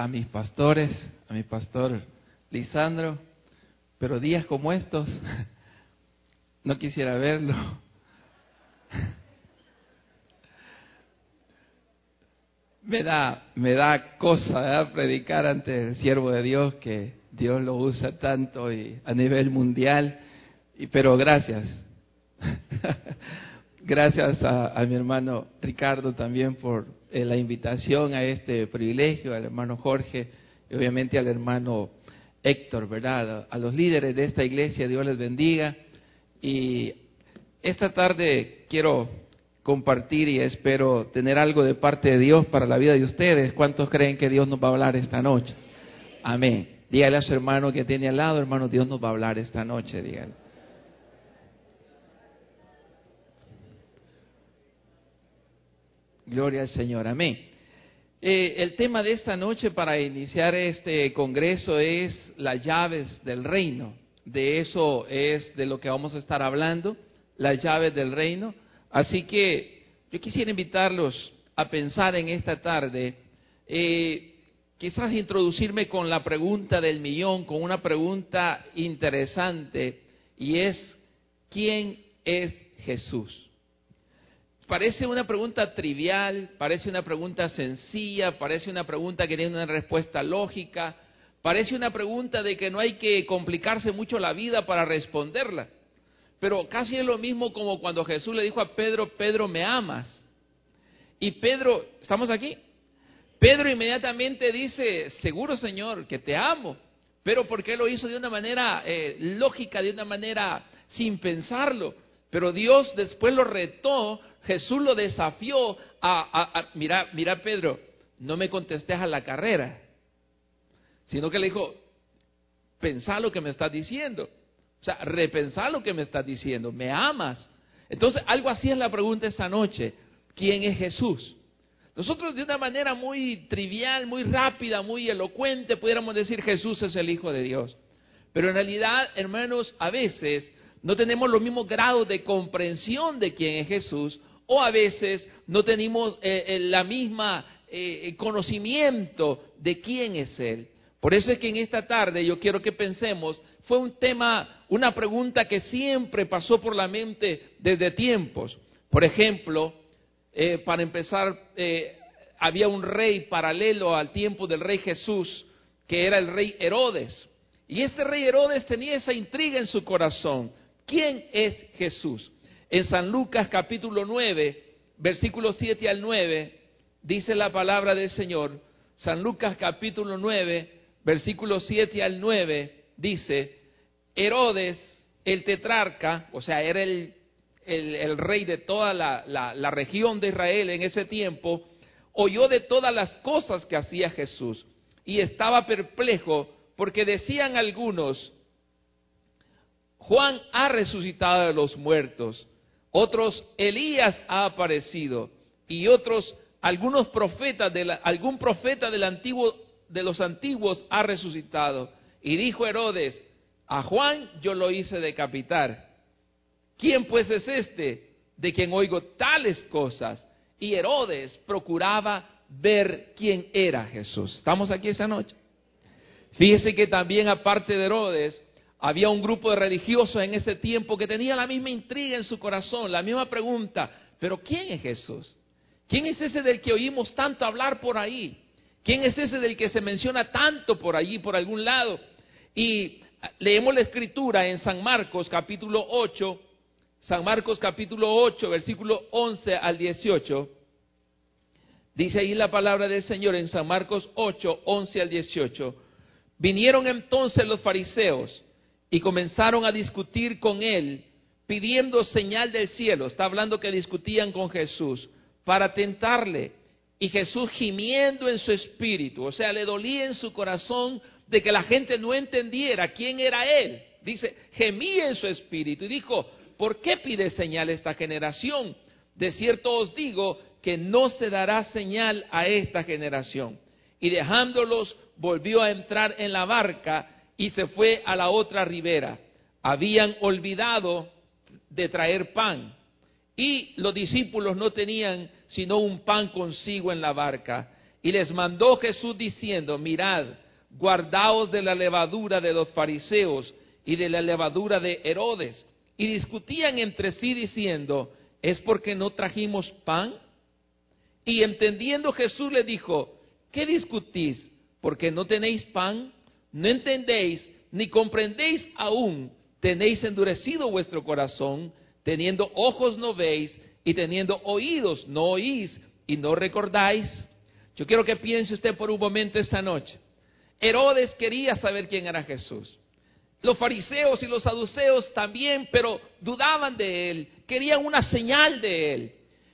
a mis pastores, a mi pastor Lisandro, pero días como estos, no quisiera verlo. Me da cosa, ¿verdad?, predicar ante el siervo de Dios, que Dios lo usa tanto y a nivel mundial, pero gracias. Gracias a mi hermano Ricardo también por la invitación a este privilegio, al hermano Jorge y obviamente al hermano Héctor, ¿verdad? A los líderes de esta iglesia, Dios les bendiga. Y esta tarde quiero compartir y espero tener algo de parte de Dios para la vida de ustedes. ¿Cuántos creen que Dios nos va a hablar esta noche? Amén. Dígale a su hermano que tiene al lado: hermano, Dios nos va a hablar esta noche, dígale. Gloria al Señor, amén. El tema de esta noche para iniciar este congreso es las llaves del reino. De eso es de lo que vamos a estar hablando, las llaves del reino. Así que yo quisiera invitarlos a pensar en esta tarde, quizás introducirme con la pregunta del millón, con una pregunta interesante, y es: ¿quién es Jesús? Parece una pregunta trivial, parece una pregunta sencilla, parece una pregunta que tiene una respuesta lógica, parece una pregunta de que no hay que complicarse mucho la vida para responderla. Pero casi es lo mismo como cuando Jesús le dijo a Pedro: Pedro, ¿me amas? Y Pedro, ¿estamos aquí? Pedro inmediatamente dice: seguro, Señor, que te amo. Pero porque lo hizo de una manera lógica, de una manera sin pensarlo. Pero Dios después lo retó, Jesús lo desafió mira Pedro, no me contestes a la carrera, sino que le dijo: pensá lo que me estás diciendo. O sea, repensá lo que me estás diciendo. ¿Me amas? Entonces, algo así es la pregunta esta noche: ¿quién es Jesús? Nosotros de una manera muy trivial, muy rápida, muy elocuente, pudiéramos decir: Jesús es el Hijo de Dios. Pero en realidad, hermanos, a veces no tenemos los mismos grados de comprensión de quién es Jesús, o a veces no tenemos la misma conocimiento de quién es Él. Por eso es que en esta tarde yo quiero que pensemos, fue un tema, una pregunta que siempre pasó por la mente desde tiempos. Por ejemplo, para empezar, había un rey paralelo al tiempo del rey Jesús, que era el rey Herodes. Y este rey Herodes tenía esa intriga en su corazón: ¿quién es Jesús? En San Lucas capítulo 9, versículos 7 al 9, dice la palabra del Señor. San Lucas capítulo 9, versículos 7 al 9, dice: Herodes, el tetrarca, o sea, era el rey de toda la región de Israel en ese tiempo, oyó de todas las cosas que hacía Jesús y estaba perplejo, porque decían algunos: Juan ha resucitado de los muertos, otros: Elías ha aparecido, y otros: algún profeta de los antiguos ha resucitado. Y dijo Herodes: a Juan yo lo hice decapitar. ¿Quién pues es este de quien oigo tales cosas? Y Herodes procuraba ver quién era Jesús. ¿Estamos aquí esa noche? Fíjese que también, aparte de Herodes, había un grupo de religiosos en ese tiempo que tenía la misma intriga en su corazón, la misma pregunta: ¿pero quién es Jesús? ¿Quién es ese del que oímos tanto hablar por ahí? ¿Quién es ese del que se menciona tanto por allí, por algún lado? Y leemos la escritura en San Marcos capítulo 8, versículo 11 al 18. Dice ahí la palabra del Señor en San Marcos 8, 11 al 18. Vinieron entonces los fariseos y comenzaron a discutir con él, pidiendo señal del cielo. Está hablando que discutían con Jesús para tentarle. Y Jesús, gimiendo en su espíritu, o sea, le dolía en su corazón de que la gente no entendiera quién era él. Dice, gemía en su espíritu y dijo: ¿por qué pide señal esta generación? De cierto os digo que no se dará señal a esta generación. Y dejándolos, volvió a entrar en la barca y se fue a la otra ribera. Habían olvidado de traer pan, y los discípulos no tenían sino un pan consigo en la barca. Y les mandó Jesús diciendo: mirad, guardaos de la levadura de los fariseos y de la levadura de Herodes. Y discutían entre sí diciendo: ¿es porque no trajimos pan? Y entendiendo Jesús le dijo: ¿qué discutís? ¿Porque no tenéis pan? ¿No entendéis ni comprendéis aún? ¿Tenéis endurecido vuestro corazón? Teniendo ojos no veis, y teniendo oídos no oís, y no recordáis. Yo quiero que piense usted por un momento esta noche. Herodes quería saber quién era Jesús. Los fariseos y los saduceos también, pero dudaban de él, querían una señal de él.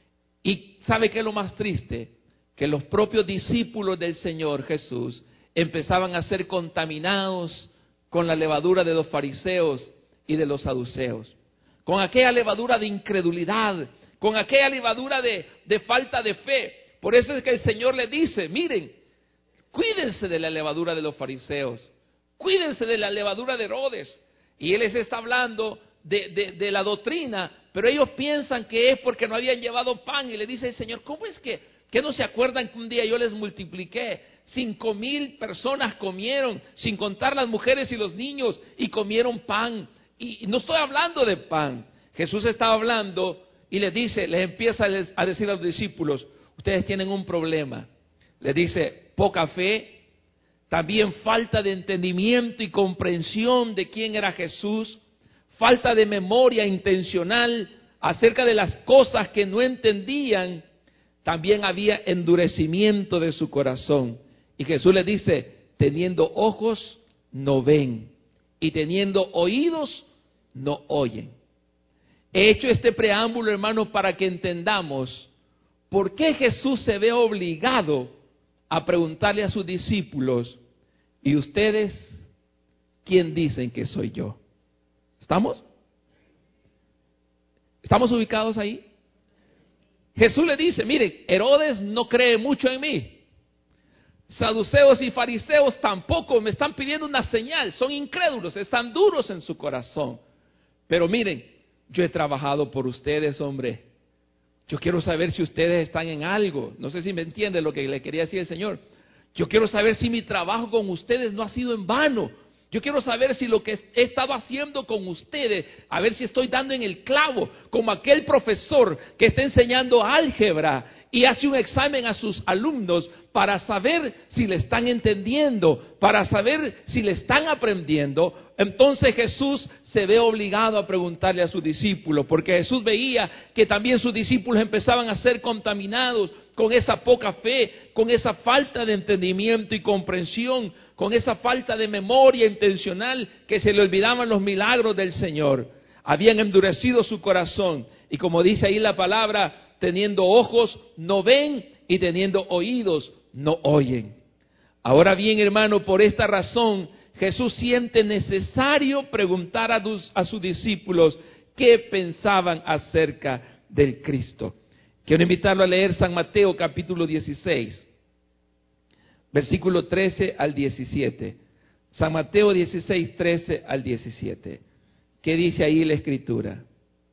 Y ¿sabe qué es lo más triste? Que los propios discípulos del Señor Jesús empezaban a ser contaminados con la levadura de los fariseos y de los saduceos, con aquella levadura de incredulidad, con aquella levadura de falta de fe. Por eso es que el Señor le dice: miren, cuídense de la levadura de los fariseos, cuídense de la levadura de Herodes. Y Él les está hablando de la doctrina, pero ellos piensan que es porque no habían llevado pan. Y le dice el Señor: ¿cómo es que no se acuerdan que un día yo les multipliqué? 5,000 personas comieron, sin contar las mujeres y los niños, y comieron pan. Y no estoy hablando de pan. Jesús estaba hablando y les empieza a decir a los discípulos: ustedes tienen un problema. Les dice: poca fe, también falta de entendimiento y comprensión de quién era Jesús, falta de memoria intencional acerca de las cosas que no entendían, también había endurecimiento de su corazón. Y Jesús les dice: teniendo ojos no ven, y teniendo oídos no oyen. He hecho este preámbulo, hermanos, para que entendamos por qué Jesús se ve obligado a preguntarle a sus discípulos: ¿y ustedes quién dicen que soy yo? ¿Estamos? ¿Estamos ubicados ahí? Jesús le dice: miren, Herodes no cree mucho en mí. Saduceos y fariseos tampoco me están pidiendo una señal, son incrédulos, están duros en su corazón. Pero miren, yo he trabajado por ustedes, hombre. Yo quiero saber si ustedes están en algo. No sé si me entiende lo que le quería decir el Señor. Yo quiero saber si mi trabajo con ustedes no ha sido en vano. Yo quiero saber si lo que he estado haciendo con ustedes, a ver si estoy dando en el clavo, como aquel profesor que está enseñando álgebra y hace un examen a sus alumnos para saber si le están entendiendo, para saber si le están aprendiendo. Entonces Jesús se ve obligado a preguntarle a sus discípulos, porque Jesús veía que también sus discípulos empezaban a ser contaminados con esa poca fe, con esa falta de entendimiento y comprensión, con esa falta de memoria intencional, que se le olvidaban los milagros del Señor. Habían endurecido su corazón, y como dice ahí la palabra, teniendo ojos no ven, y teniendo oídos no oyen. Ahora bien, hermano, por esta razón Jesús siente necesario preguntar a sus discípulos qué pensaban acerca del Cristo. Quiero invitarlo a leer San Mateo capítulo 16, versículo 13 al 17. San Mateo 16, 13 al 17. ¿Qué dice ahí la Escritura?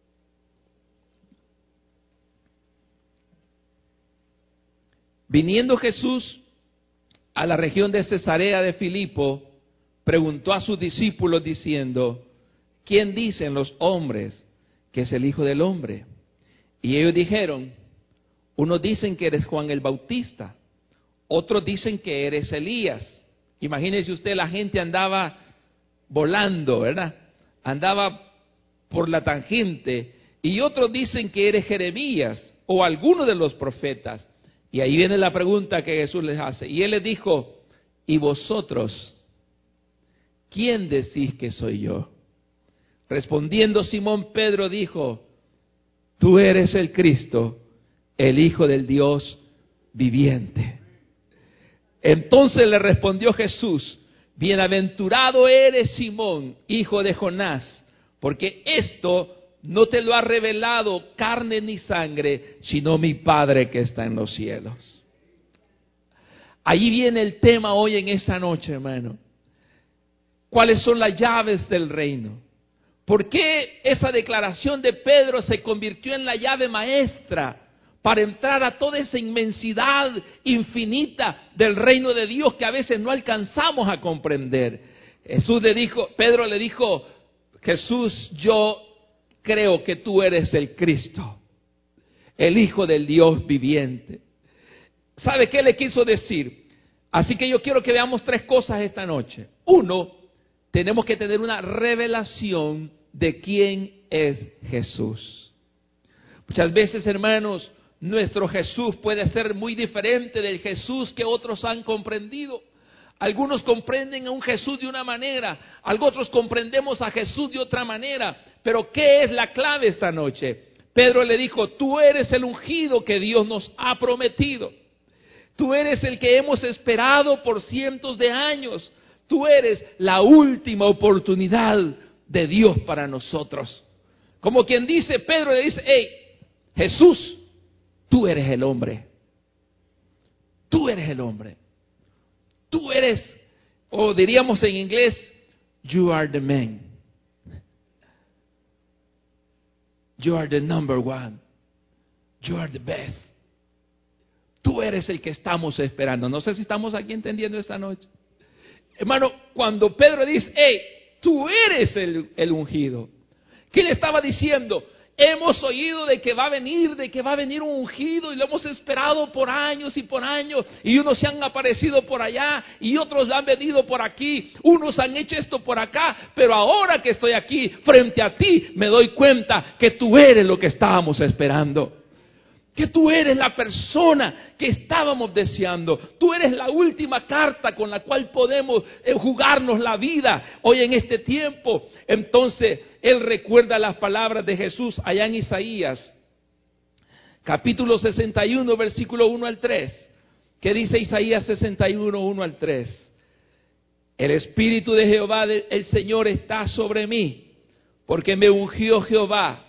Viniendo Jesús a la región de Cesarea de Filipo, preguntó a sus discípulos diciendo: ¿quién dicen los hombres que es el Hijo del Hombre? Y ellos dijeron: unos dicen que eres Juan el Bautista, otros dicen que eres Elías. Imagínese usted, la gente andaba volando, ¿verdad? Andaba por la tangente. Y otros dicen que eres Jeremías o alguno de los profetas. Y ahí viene la pregunta que Jesús les hace. Y Él les dijo: ¿y vosotros quién decís que soy yo? Respondiendo Simón Pedro dijo: tú eres el Cristo, el Hijo del Dios viviente. Entonces le respondió Jesús: bienaventurado eres Simón, hijo de Jonás, porque esto no te lo ha revelado carne ni sangre, sino mi Padre que está en los cielos. Ahí viene el tema hoy en esta noche, hermano. ¿Cuáles son las llaves del reino? ¿Por qué esa declaración de Pedro se convirtió en la llave maestra para entrar a toda esa inmensidad infinita del reino de Dios que a veces no alcanzamos a comprender. Pedro le dijo, Jesús, yo creo que tú eres el Cristo, el Hijo del Dios viviente. ¿Sabe qué le quiso decir? Así que yo quiero que veamos 3 cosas esta noche. 1, tenemos que tener una revelación de quién es Jesús. Muchas veces, hermanos, nuestro Jesús puede ser muy diferente del Jesús que otros han comprendido. Algunos comprenden a un Jesús de una manera, otros comprendemos a Jesús de otra manera. Pero ¿qué es la clave esta noche? Pedro le dijo, tú eres el ungido que Dios nos ha prometido. Tú eres el que hemos esperado por cientos de años. Tú eres la última oportunidad de Dios para nosotros. Como quien dice, Pedro le dice, hey, Jesús, tú eres el hombre. Tú eres el hombre. Tú eres, o diríamos en inglés, you are the man. You are the number one. You are the best. Tú eres el que estamos esperando. No sé si estamos aquí entendiendo esta noche. Hermano, cuando Pedro dice, hey, tú eres el ungido. ¿Qué le estaba diciendo? Hemos oído de que va a venir un ungido y lo hemos esperado por años y unos se han aparecido por allá y otros han venido por aquí, unos han hecho esto por acá, pero ahora que estoy aquí frente a ti me doy cuenta que tú eres lo que estábamos esperando. Que tú eres la persona que estábamos deseando. Tú eres la última carta con la cual podemos jugarnos la vida hoy en este tiempo. Entonces, él recuerda las palabras de Jesús allá en Isaías, capítulo 61, versículo 1 al 3. ¿Qué dice Isaías 61, 1 al 3? El Espíritu de Jehová, el Señor, está sobre mí, porque me ungió Jehová,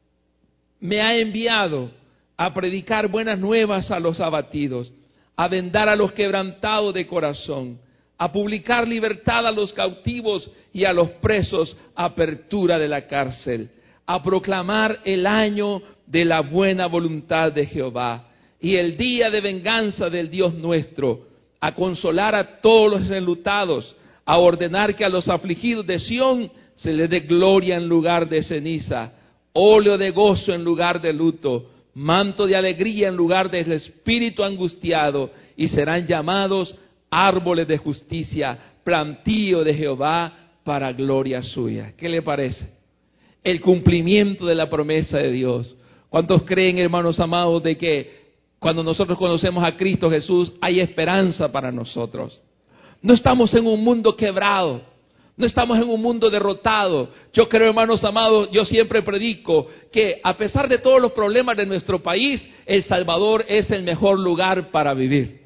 me ha enviado a predicar buenas nuevas a los abatidos, a vendar a los quebrantados de corazón, a publicar libertad a los cautivos y a los presos, apertura de la cárcel, a proclamar el año de la buena voluntad de Jehová y el día de venganza del Dios nuestro, a consolar a todos los enlutados, a ordenar que a los afligidos de Sión se les dé gloria en lugar de ceniza, óleo de gozo en lugar de luto, manto de alegría en lugar del espíritu angustiado, y serán llamados árboles de justicia, plantío de Jehová para gloria suya. ¿Qué le parece? El cumplimiento de la promesa de Dios. ¿Cuántos creen, hermanos amados, de que cuando nosotros conocemos a Cristo Jesús hay esperanza para nosotros? No estamos en un mundo quebrado. No estamos en un mundo derrotado. Yo creo, hermanos amados, yo siempre predico que a pesar de todos los problemas de nuestro país, El Salvador es el mejor lugar para vivir.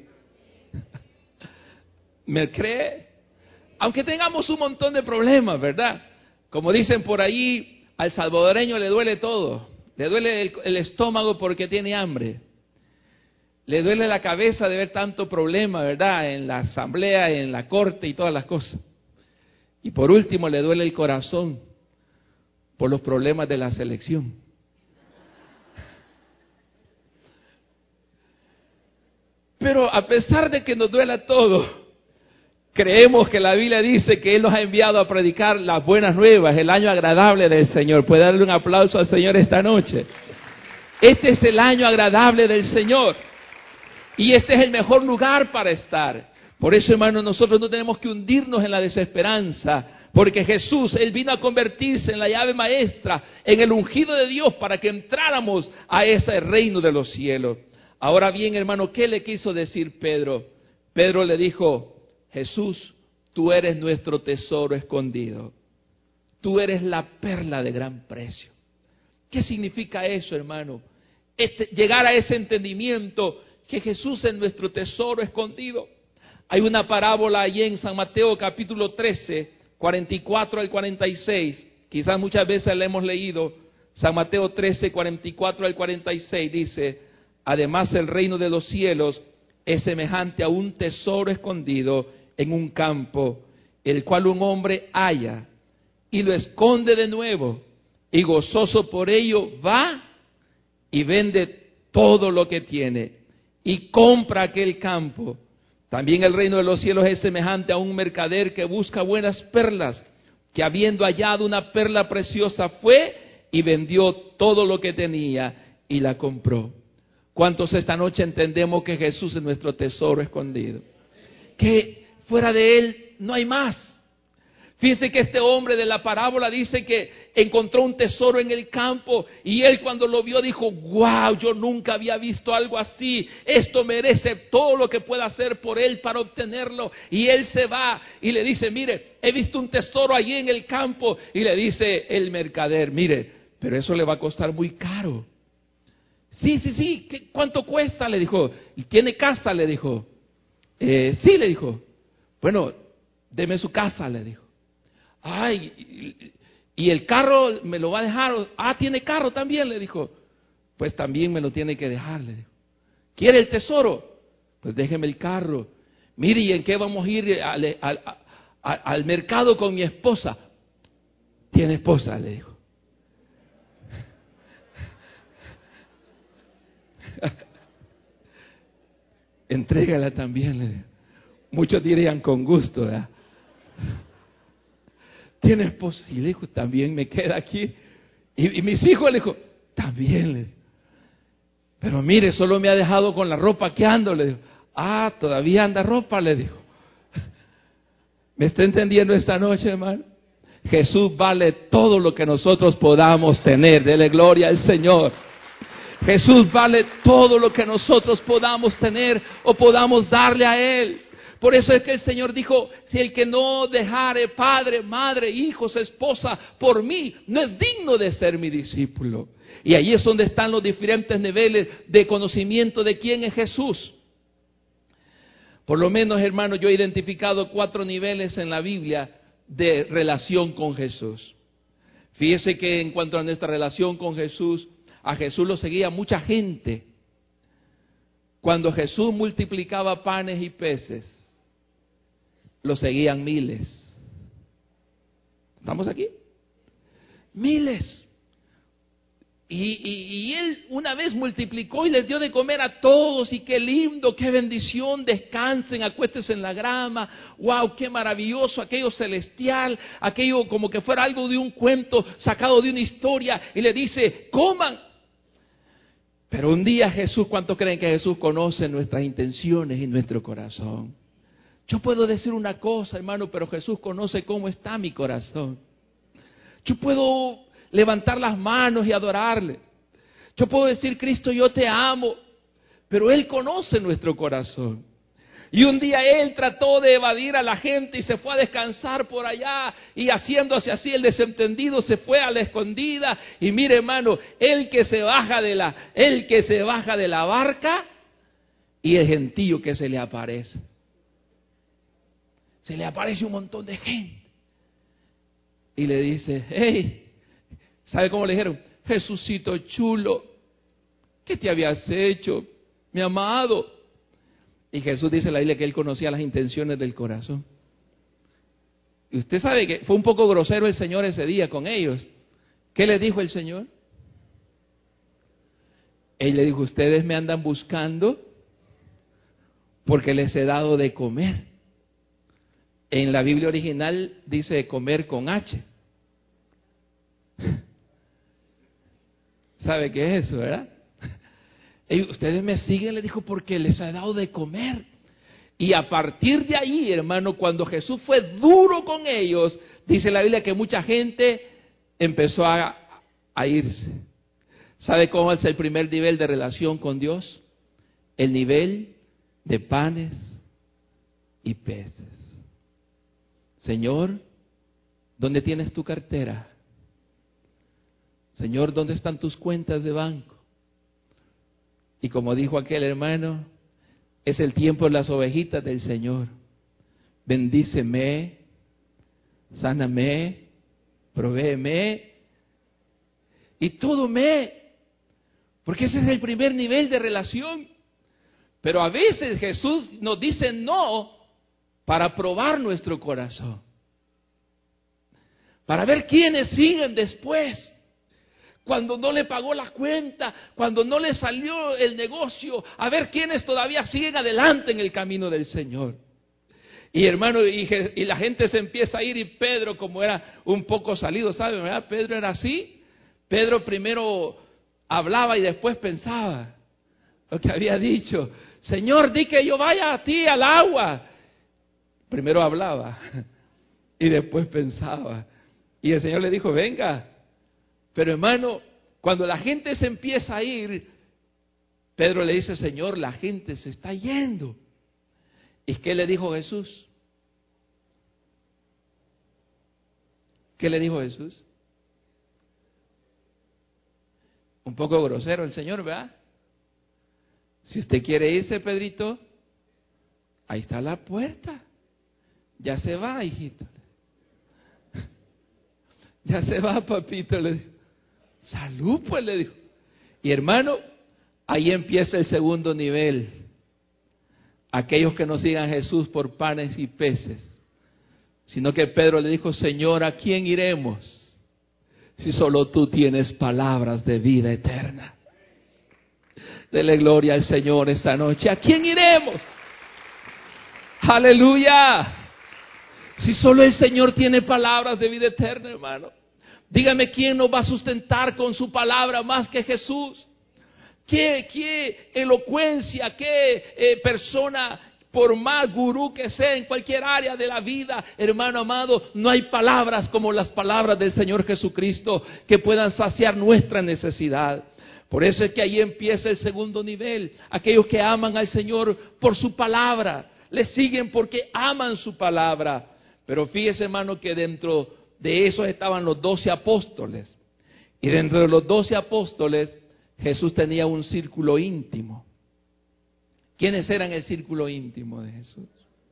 ¿Me cree? Aunque tengamos un montón de problemas, ¿verdad? Como dicen por ahí, al salvadoreño le duele todo. Le duele el estómago porque tiene hambre. Le duele la cabeza de ver tanto problema, ¿verdad? En la asamblea, en la corte y todas las cosas. Y por último, le duele el corazón por los problemas de la selección. Pero a pesar de que nos duela todo, creemos que la Biblia dice que Él nos ha enviado a predicar las buenas nuevas, el año agradable del Señor. ¿Puede darle un aplauso al Señor esta noche? Este es el año agradable del Señor. Y este es el mejor lugar para estar. Por eso, hermanos, nosotros no tenemos que hundirnos en la desesperanza, porque Jesús, Él vino a convertirse en la llave maestra, en el ungido de Dios, para que entráramos a ese reino de los cielos. Ahora bien, hermano, ¿qué le quiso decir Pedro? Pedro le dijo, Jesús, tú eres nuestro tesoro escondido. Tú eres la perla de gran precio. ¿Qué significa eso, hermano? Llegar a ese entendimiento que Jesús es nuestro tesoro escondido. Hay una parábola allí en San Mateo capítulo 13, 44 al 46. Quizás muchas veces la hemos leído. San Mateo 13, 44 al 46 dice, además el reino de los cielos es semejante a un tesoro escondido en un campo, el cual un hombre halla y lo esconde de nuevo, y gozoso por ello va y vende todo lo que tiene y compra aquel campo. También el reino de los cielos es semejante a un mercader que busca buenas perlas, que habiendo hallado una perla preciosa fue y vendió todo lo que tenía y la compró. ¿Cuántos esta noche entendemos que Jesús es nuestro tesoro escondido? Que fuera de Él no hay más. Fíjense que este hombre de la parábola dice que encontró un tesoro en el campo y él cuando lo vio dijo, wow, yo nunca había visto algo así, esto merece todo lo que pueda hacer por él para obtenerlo. Y él se va y le dice, mire, he visto un tesoro allí en el campo. Y le dice el mercader, mire, pero eso le va a costar muy caro. Sí, ¿cuánto cuesta? Le dijo. ¿Tiene casa? Le dijo. Sí, le dijo. Bueno, deme su casa, le dijo. Ay, y el carro me lo va a dejar. ¿Tiene carro también? Le dijo. Pues también me lo tiene que dejar, le dijo. ¿Quiere el tesoro? Pues déjeme el carro. Mire, ¿y en qué vamos a ir al mercado con mi esposa? ¿Tiene esposa? Le dijo. Entrégala también, le dijo. Muchos dirían con gusto, ¿verdad? ¿Tiene esposa? Y le dijo, también me queda aquí. Y mis hijos, le dijo, también, le dijo. Pero mire, solo me ha dejado con la ropa que ando, le dijo. Todavía anda ropa, le dijo. ¿Me está entendiendo esta noche, hermano? Jesús vale todo lo que nosotros podamos tener. Dele gloria al Señor. Jesús vale todo lo que nosotros podamos tener o podamos darle a Él. Por eso es que el Señor dijo, si el que no dejare padre, madre, hijos, esposa, por mí, no es digno de ser mi discípulo. Y ahí es donde están los diferentes niveles de conocimiento de quién es Jesús. Por lo menos, hermano, yo he identificado 4 niveles en la Biblia de relación con Jesús. Fíjese que en cuanto a nuestra relación con Jesús, a Jesús lo seguía mucha gente. Cuando Jesús multiplicaba panes y peces, lo seguían miles. ¿Estamos aquí? Miles. Y Él una vez multiplicó y les dio de comer a todos. Y qué lindo, qué bendición. Descansen, acuéstense en la grama. Wow, qué maravilloso, aquello celestial. Aquello como que fuera algo de un cuento sacado de una historia. Y le dice, coman. Pero un día Jesús, ¿cuántos creen que Jesús conoce nuestras intenciones y nuestro corazón? Yo puedo decir una cosa, hermano, pero Jesús conoce cómo está mi corazón. Yo puedo levantar las manos y adorarle. Yo puedo decir, Cristo, yo te amo, pero Él conoce nuestro corazón. Y un día Él trató de evadir a la gente y se fue a descansar por allá, y haciéndose así el desentendido se fue a la escondida. Y mire, hermano, el que se baja de la barca y el gentío que se le aparece. Se le aparece un montón de gente. Y le dice, hey, ¿sabe cómo le dijeron? Jesucito chulo, ¿qué te habías hecho, mi amado? Y Jesús dice en la Biblia que Él conocía las intenciones del corazón. Y usted sabe que fue un poco grosero el Señor ese día con ellos. ¿Qué le dijo el Señor? Él le dijo, ustedes me andan buscando porque les he dado de comer. En la Biblia original dice comer con H. ¿Sabe qué es eso, verdad? Ustedes me siguen, le dijo, porque les he dado de comer. Y a partir de ahí, hermano, cuando Jesús fue duro con ellos, dice la Biblia que mucha gente empezó a irse. ¿Sabe cómo es el primer nivel de relación con Dios? El nivel de panes y peces. Señor, ¿dónde tienes tu cartera? Señor, ¿dónde están tus cuentas de banco? Y como dijo aquel hermano, es el tiempo de las ovejitas del Señor. Bendíceme, sáname, provéeme y todo porque ese es el primer nivel de relación. Pero a veces Jesús nos dice no para probar nuestro corazón, para ver quiénes siguen después. cuando no le pagó la cuenta, cuando no le salió el negocio, a ver quiénes todavía siguen adelante en el camino del Señor. Y hermano, y la gente se empieza a ir, y Pedro, como era un poco salido, ¿sabe? ¿Verdad? Pedro era así. Pedro primero hablaba y después pensaba lo que había dicho. Señor, di que yo vaya a ti al agua. Primero hablaba y después pensaba. Y el Señor le dijo, venga. Pero hermano, cuando la gente se empieza a ir, Pedro le dice, Señor, la gente se está yendo. ¿Y qué le dijo Jesús? ¿Qué le dijo Jesús? Un poco grosero el Señor, ¿verdad? Si usted quiere irse, Pedrito, ahí está la puerta. Ya se va, hijito. Ya se va, papito, le dijo. Salud, pues, le dijo. Y hermano, ahí empieza el segundo nivel. Aquellos que no sigan a Jesús por panes y peces, sino que Pedro le dijo, Señor, ¿a quién iremos? Si solo tú tienes palabras de vida eterna. Dele gloria al Señor esta noche. ¿A quién iremos? Aleluya. Si solo el Señor tiene palabras de vida eterna, hermano. Dígame, ¿quién nos va a sustentar con su palabra más que Jesús? ¿Qué elocuencia, qué persona, por más gurú que sea en cualquier área de la vida, hermano amado, no hay palabras como las palabras del Señor Jesucristo que puedan saciar nuestra necesidad. Por eso es que ahí empieza el segundo nivel. Aquellos que aman al Señor por su palabra, le siguen porque aman su palabra. Pero fíjese, hermano, que dentro de esos estaban los 12 apóstoles. Y dentro de los 12 apóstoles, Jesús tenía un círculo íntimo. ¿Quiénes eran el círculo íntimo de Jesús?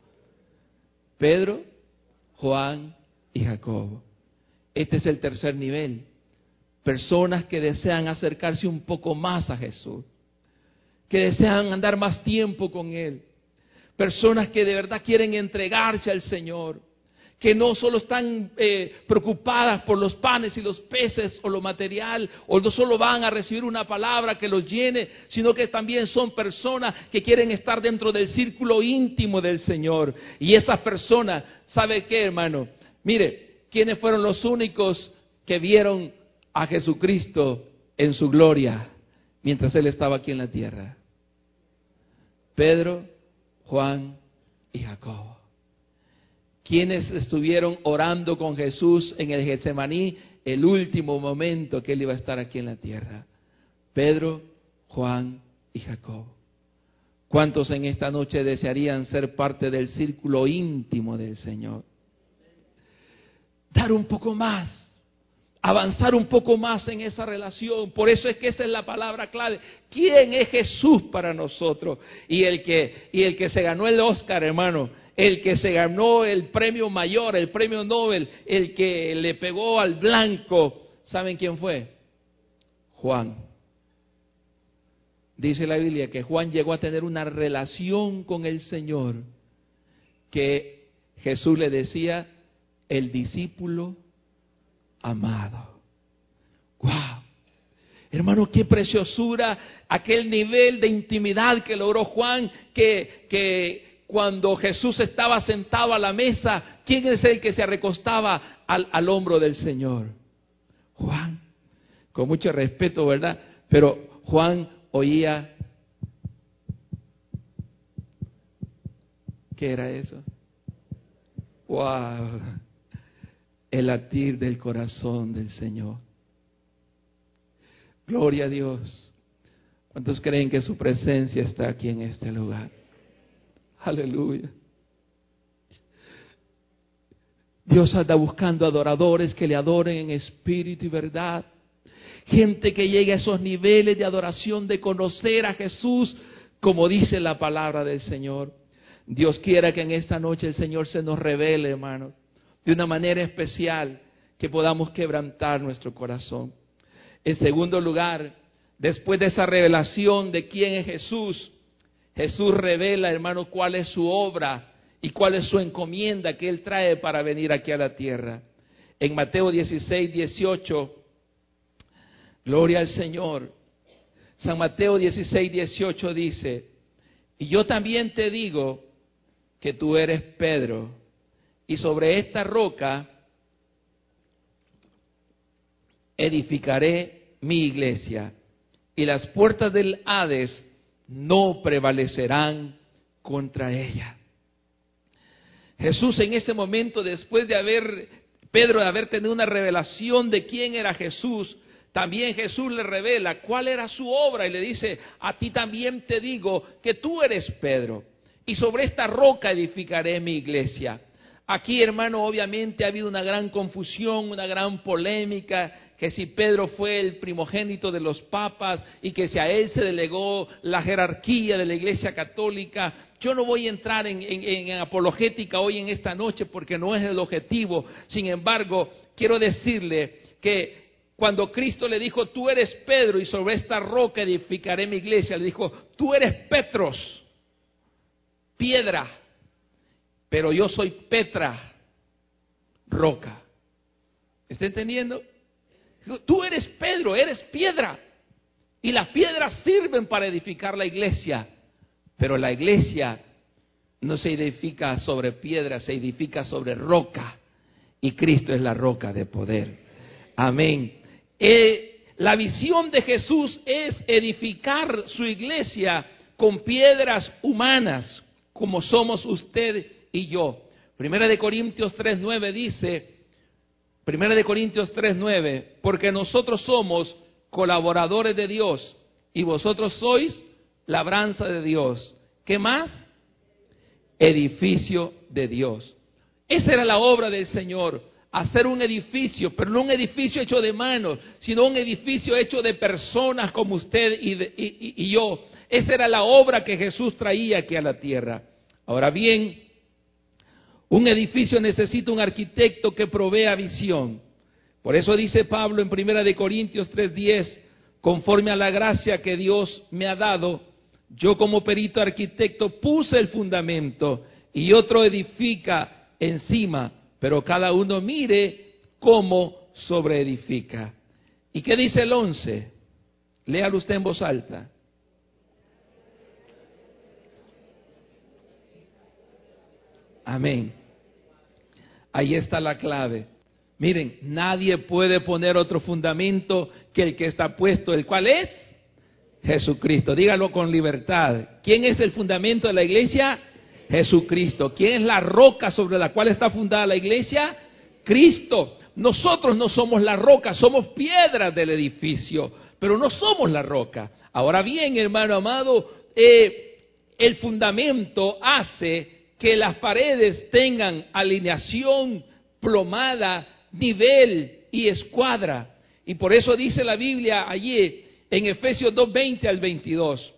Pedro, Juan y Jacobo. Este es el tercer nivel. Personas que desean acercarse un poco más a Jesús, que desean andar más tiempo con Él. Personas que de verdad quieren entregarse al Señor, que no solo están preocupadas por los panes y los peces o lo material, o no solo van a recibir una palabra que los llene, sino que también son personas que quieren estar dentro del círculo íntimo del Señor. Y esas personas, ¿sabe qué, hermano? Mire, ¿quiénes fueron los únicos que vieron a Jesucristo en su gloria mientras Él estaba aquí en la tierra? Pedro, Juan y Jacobo. Quienes estuvieron orando con Jesús en el Getsemaní, el último momento que Él iba a estar aquí en la tierra. Pedro, Juan y Jacobo. ¿Cuántos en esta noche desearían ser parte del círculo íntimo del Señor? Dar un poco más, avanzar un poco más en esa relación. Por eso es que esa es la palabra clave. ¿Quién es Jesús para nosotros? Y el que se ganó el Oscar, hermano, el que se ganó el premio mayor, el premio Nobel, el que le pegó al blanco, ¿saben quién fue? Juan. Dice la Biblia que Juan llegó a tener una relación con el Señor, que Jesús le decía, el discípulo amado. ¡Wow! Hermano, qué preciosura aquel nivel de intimidad que logró Juan, que cuando Jesús estaba sentado a la mesa, ¿quién es el que se recostaba al hombro del Señor? Juan. Con mucho respeto, ¿verdad? Pero Juan oía. ¿Qué era eso? ¡Wow! El latir del corazón del Señor. Gloria a Dios. ¿Cuántos creen que su presencia está aquí en este lugar? Aleluya. Dios anda buscando adoradores que le adoren en espíritu y verdad. Gente que llegue a esos niveles de adoración, de conocer a Jesús, como dice la palabra del Señor. Dios quiera que en esta noche el Señor se nos revele, hermano, de una manera especial, que podamos quebrantar nuestro corazón. En segundo lugar, después de esa revelación de quién es Jesús, Jesús revela, hermano, cuál es su obra y cuál es su encomienda que Él trae para venir aquí a la tierra. En Mateo 16, 18, Gloria al Señor. San Mateo 16:18 dice: y yo también te digo que tú eres Pedro, y sobre esta roca edificaré mi iglesia, y las puertas del Hades no prevalecerán contra ella. Jesús en ese momento, después de Pedro de haber tenido una revelación de quién era Jesús, también Jesús le revela cuál era su obra y le dice: a ti también te digo que tú eres Pedro, y sobre esta roca edificaré mi iglesia. Aquí, hermano, obviamente ha habido una gran confusión, una gran polémica, que si Pedro fue el primogénito de los papas y que si a él se delegó la jerarquía de la Iglesia Católica. Yo no voy a entrar en apologética hoy en esta noche porque no es el objetivo. Sin embargo, quiero decirle que cuando Cristo le dijo: tú eres Pedro y sobre esta roca edificaré mi iglesia, le dijo: tú eres Petros, piedra, pero yo soy Petra, roca. ¿Está entendiendo? Tú eres Pedro, eres piedra, y las piedras sirven para edificar la iglesia, pero la iglesia no se edifica sobre piedra, se edifica sobre roca, y Cristo es la roca de poder. Amén. La visión de Jesús es edificar su iglesia con piedras humanas, como somos usted y yo. Primera de Corintios 3:9 dice, porque nosotros somos colaboradores de Dios y vosotros sois labranza de Dios. ¿Qué más? Edificio de Dios. Esa era la obra del Señor, hacer un edificio, pero no un edificio hecho de manos, sino un edificio hecho de personas como usted y yo. Esa era la obra que Jesús traía aquí a la tierra. Ahora bien, un edificio necesita un arquitecto que provea visión. Por eso dice Pablo en 1 Corintios 3:10, conforme a la gracia que Dios me ha dado, yo como perito arquitecto puse el fundamento y otro edifica encima, pero cada uno mire cómo sobreedifica. ¿Y qué dice el 11? Léalo usted en voz alta. Amén. Ahí está la clave. Miren, nadie puede poner otro fundamento que el que está puesto, ¿el cual es? Jesucristo. Dígalo con libertad. ¿Quién es el fundamento de la iglesia? Jesucristo. ¿Quién es la roca sobre la cual está fundada la iglesia? Cristo. Nosotros no somos la roca, somos piedras del edificio, pero no somos la roca. Ahora bien, hermano amado, el fundamento hace que las paredes tengan alineación, plomada, nivel y escuadra. Y por eso dice la Biblia allí en Efesios 2:20 al 22.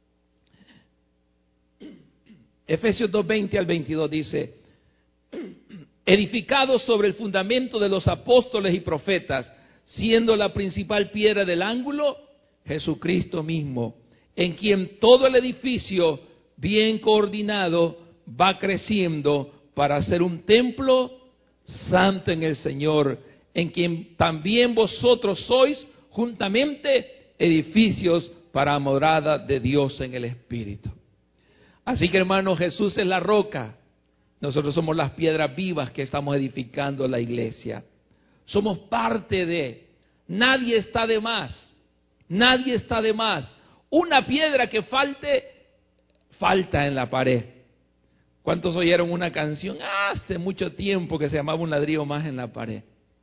Efesios 2:20 al 22 dice: edificados sobre el fundamento de los apóstoles y profetas, siendo la principal piedra del ángulo Jesucristo mismo, en quien todo el edificio bien coordinado va creciendo para ser un templo santo en el Señor, en quien también vosotros sois juntamente edificios para morada de Dios en el Espíritu. Así que, hermano, Jesús es la roca, nosotros somos las piedras vivas que estamos edificando la iglesia. Somos parte de, nadie está de más, nadie está de más. Una piedra que falta en la pared. ¿Cuántos oyeron una canción hace mucho tiempo que se llamaba Un ladrillo más en la pared?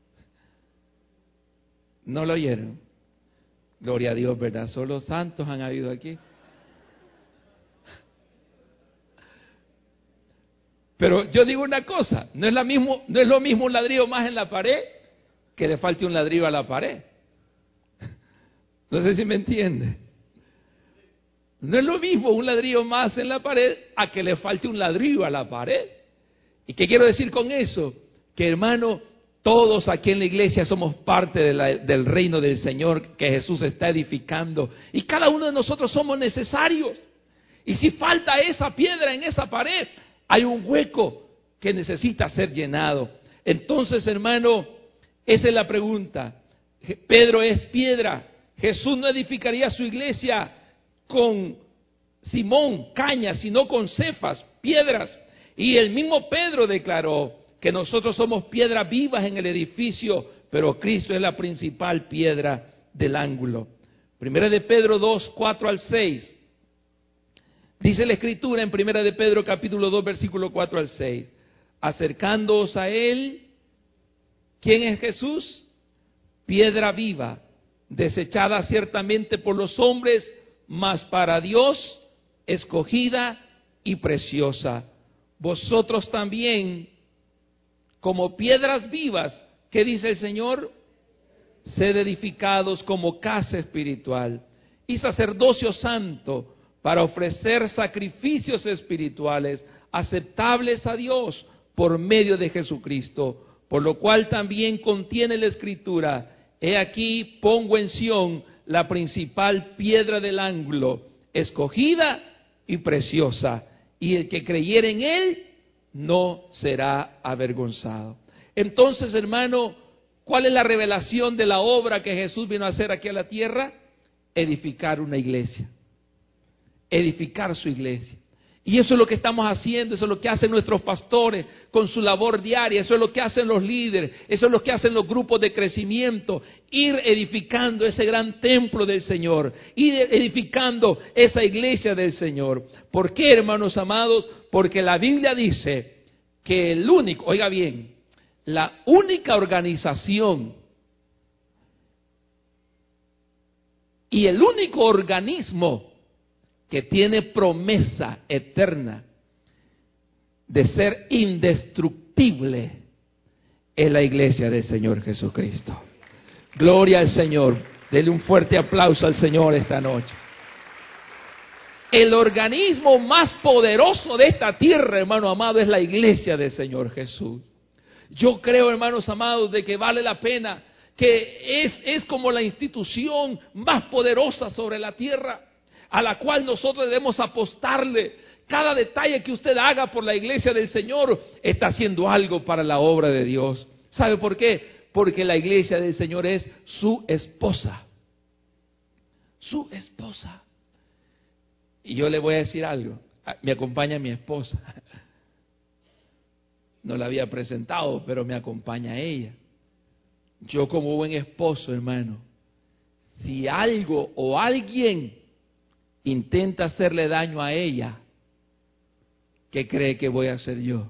¿No lo oyeron? Gloria a Dios, ¿verdad? Solo santos han habido aquí. Pero yo digo una cosa, no es lo mismo un ladrillo más en la pared que le falte un ladrillo a la pared. No sé si me entiende. No es lo mismo un ladrillo más en la pared a que le falte un ladrillo a la pared. ¿Y qué quiero decir con eso? Que, hermano, todos aquí en la iglesia somos parte del reino del Señor que Jesús está edificando. Y cada uno de nosotros somos necesarios. Y si falta esa piedra en esa pared, hay un hueco que necesita ser llenado. Entonces, hermano, esa es la pregunta. Pedro es piedra. Jesús no edificaría su iglesia con Simón, cañas, sino con Cefas, piedras. Y el mismo Pedro declaró que nosotros somos piedras vivas en el edificio, pero Cristo es la principal piedra del ángulo. Primera de Pedro 2, 4 al 6. Dice la Escritura en Primera de Pedro capítulo 2, versículo 4 al 6. Acercándoos a Él, ¿quién es Jesús? Piedra viva, desechada ciertamente por los hombres, mas para Dios escogida y preciosa. Vosotros también, como piedras vivas, ¿qué dice el Señor? Sed edificados como casa espiritual y sacerdocio santo, para ofrecer sacrificios espirituales aceptables a Dios por medio de Jesucristo, por lo cual también contiene la Escritura: he aquí pongo en Sión la principal piedra del ángulo, escogida y preciosa, y el que creyere en Él no será avergonzado. Entonces, hermano, ¿cuál es la revelación de la obra que Jesús vino a hacer aquí a la tierra? Edificar una iglesia. Edificar su iglesia. Y eso es lo que estamos haciendo, eso es lo que hacen nuestros pastores con su labor diaria, eso es lo que hacen los líderes, eso es lo que hacen los grupos de crecimiento, ir edificando ese gran templo del Señor, ir edificando esa iglesia del Señor. ¿Por qué, hermanos amados? Porque la Biblia dice que el único, oiga bien, la única organización y el único organismo que tiene promesa eterna de ser indestructible es la iglesia del Señor Jesucristo. Gloria al Señor. Dele un fuerte aplauso al Señor esta noche. El organismo más poderoso de esta tierra, hermano amado, es la iglesia del Señor Jesús. Yo creo, hermanos amados, de que vale la pena, que es como la institución más poderosa sobre la tierra, a la cual nosotros debemos apostarle. Cada detalle que usted haga por la iglesia del Señor está haciendo algo para la obra de Dios. ¿Sabe por qué? Porque la iglesia del Señor es su esposa. Su esposa. Y yo le voy a decir algo. Me acompaña mi esposa. No la había presentado, pero me acompaña ella. Yo, como buen esposo, hermano, si algo o alguien intenta hacerle daño a ella, ¿qué cree que voy a hacer yo?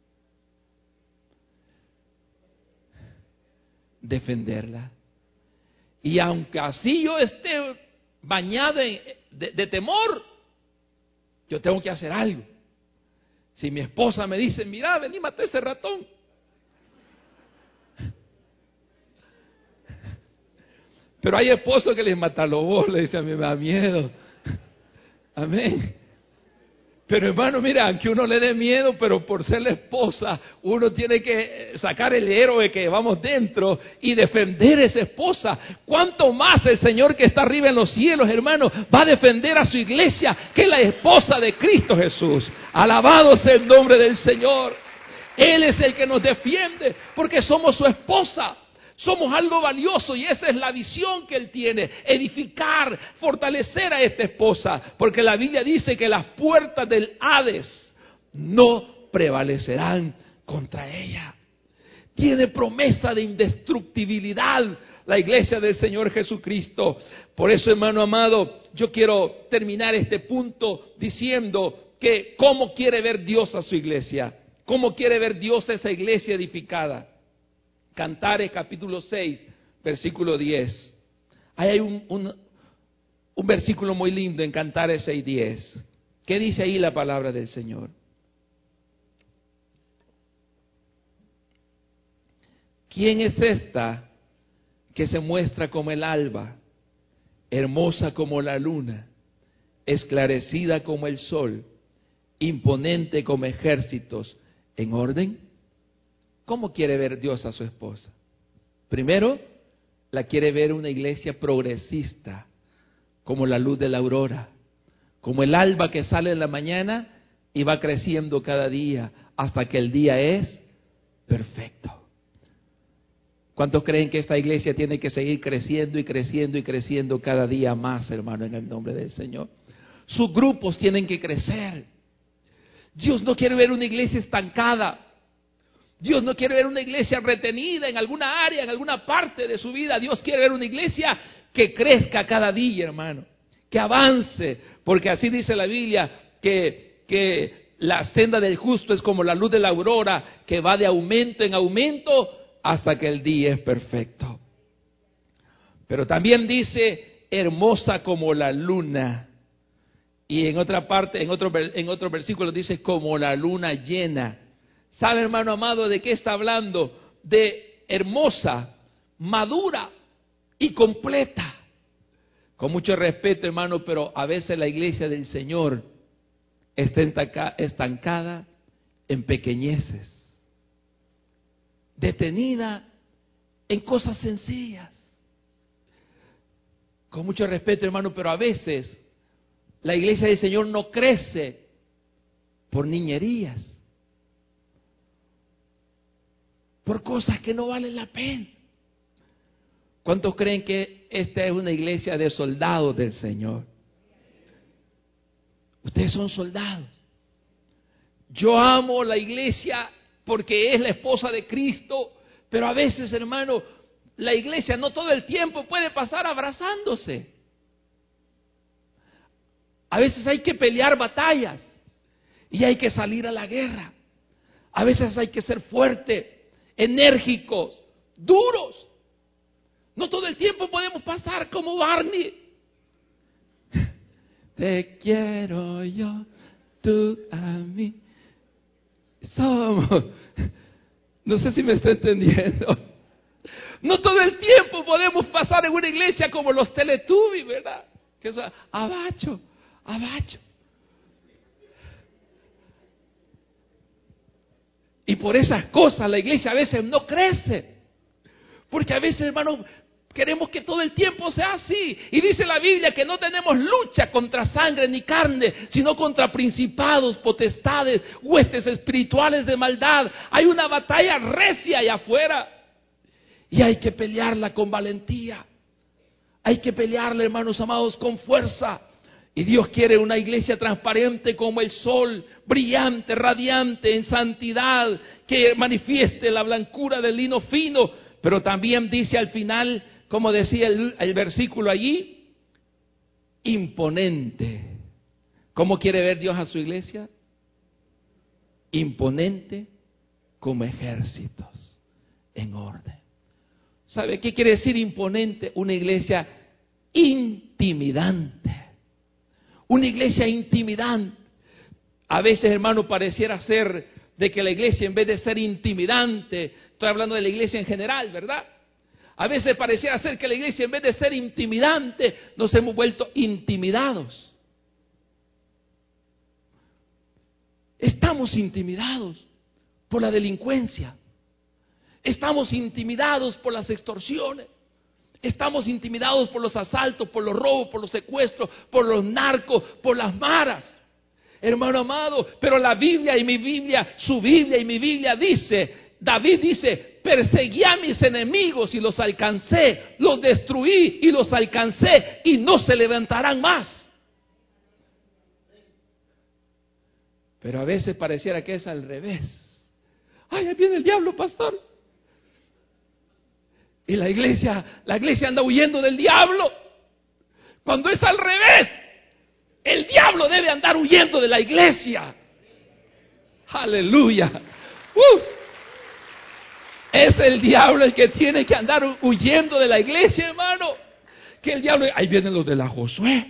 Defenderla. Y aunque así yo esté bañado de temor, yo tengo que hacer algo. Si mi esposa me dice, mira, vení, mata ese ratón, pero hay esposos que les matan los vos, le dicen, a mí me da miedo. Amén. Pero hermano, mira, aunque uno le dé miedo, pero por ser la esposa, uno tiene que sacar el héroe que llevamos dentro y defender a esa esposa. ¿Cuánto más el Señor que está arriba en los cielos, hermano, va a defender a su iglesia, que es la esposa de Cristo Jesús? Alabado sea el nombre del Señor. Él es el que nos defiende, porque somos su esposa. Somos algo valioso y esa es la visión que Él tiene, edificar, fortalecer a esta esposa, porque la Biblia dice que las puertas del Hades no prevalecerán contra ella. Tiene promesa de indestructibilidad la iglesia del Señor Jesucristo. Por eso, hermano amado, yo quiero terminar este punto diciendo que cómo quiere ver Dios a su iglesia, cómo quiere ver Dios a esa iglesia edificada. Cantares capítulo 6, versículo 10. Ahí hay un versículo muy lindo en Cantares 6, 10. ¿Qué dice ahí la palabra del Señor? ¿Quién es esta que se muestra como el alba, hermosa como la luna, esclarecida como el sol, imponente como ejércitos en orden? ¿Cómo quiere ver Dios a su esposa? Primero, la quiere ver una iglesia progresista, como la luz de la aurora, como el alba que sale en la mañana y va creciendo cada día hasta que el día es perfecto. ¿Cuántos creen que esta iglesia tiene que seguir creciendo y creciendo y creciendo cada día más, hermano, en el nombre del Señor? Sus grupos tienen que crecer. Dios no quiere ver una iglesia estancada. Dios no quiere ver una iglesia retenida en alguna área, en alguna parte de su vida. Dios quiere ver una iglesia que crezca cada día, hermano, que avance, porque así dice la Biblia, que la senda del justo es como la luz de la aurora, que va de aumento en aumento hasta que el día es perfecto. Pero también dice, hermosa como la luna. Y en otra parte, en otro versículo dice, como la luna llena. ¿Sabe, hermano amado, de qué está hablando? De hermosa, madura y completa. Con mucho respeto, hermano, pero a veces la iglesia del Señor está estancada en pequeñeces, detenida en cosas sencillas. Con mucho respeto, hermano, pero a veces la iglesia del Señor no crece por niñerías, por cosas que no valen la pena. ¿Cuántos creen que esta es una iglesia de soldados del Señor? Ustedes son soldados. Yo amo la iglesia porque es la esposa de Cristo, pero a veces, hermano, la iglesia no todo el tiempo puede pasar abrazándose. A veces hay que pelear batallas y hay que salir a la guerra. A veces hay que ser fuertes, enérgicos, duros. No todo el tiempo podemos pasar como Barney. Te quiero yo, tú a mí. Somos. No sé si me está entendiendo. No todo el tiempo podemos pasar en una iglesia como los Teletubbies, ¿verdad? Que es abacho, abacho. Y por esas cosas la iglesia a veces no crece. Porque a veces, hermano, queremos que todo el tiempo sea así. Y dice la Biblia que no tenemos lucha contra sangre ni carne, sino contra principados, potestades, huestes espirituales de maldad. Hay una batalla recia allá afuera. Y hay que pelearla con valentía. Hay que pelearla, hermanos amados, con fuerza. Y Dios quiere una iglesia transparente como el sol, brillante, radiante, en santidad, que manifieste la blancura del lino fino. Pero también dice al final, como decía el versículo allí, imponente. ¿Cómo quiere ver Dios a su iglesia? Imponente como ejércitos en orden. ¿Sabe qué quiere decir imponente? Una iglesia intimidante. Una iglesia intimidante. A veces, hermano, pareciera ser de que la iglesia, en vez de ser intimidante, estoy hablando de la iglesia en general, ¿verdad? A veces pareciera ser que la iglesia, en vez de ser intimidante, nos hemos vuelto intimidados. Estamos intimidados por la delincuencia. Estamos intimidados por las extorsiones. Estamos intimidados por los asaltos, por los robos, por los secuestros, por los narcos, por las maras. Hermano amado, pero la Biblia y mi Biblia, su Biblia y mi Biblia dice, David dice, perseguí a mis enemigos y los alcancé, los destruí y los alcancé y no se levantarán más. Pero a veces pareciera que es al revés. Ay, ahí viene el diablo, pastor. Y la iglesia anda huyendo del diablo. Cuando es al revés, el diablo debe andar huyendo de la iglesia. Aleluya. Es el diablo el que tiene que andar huyendo de la iglesia, hermano. Que el diablo, ahí vienen los de la Josué.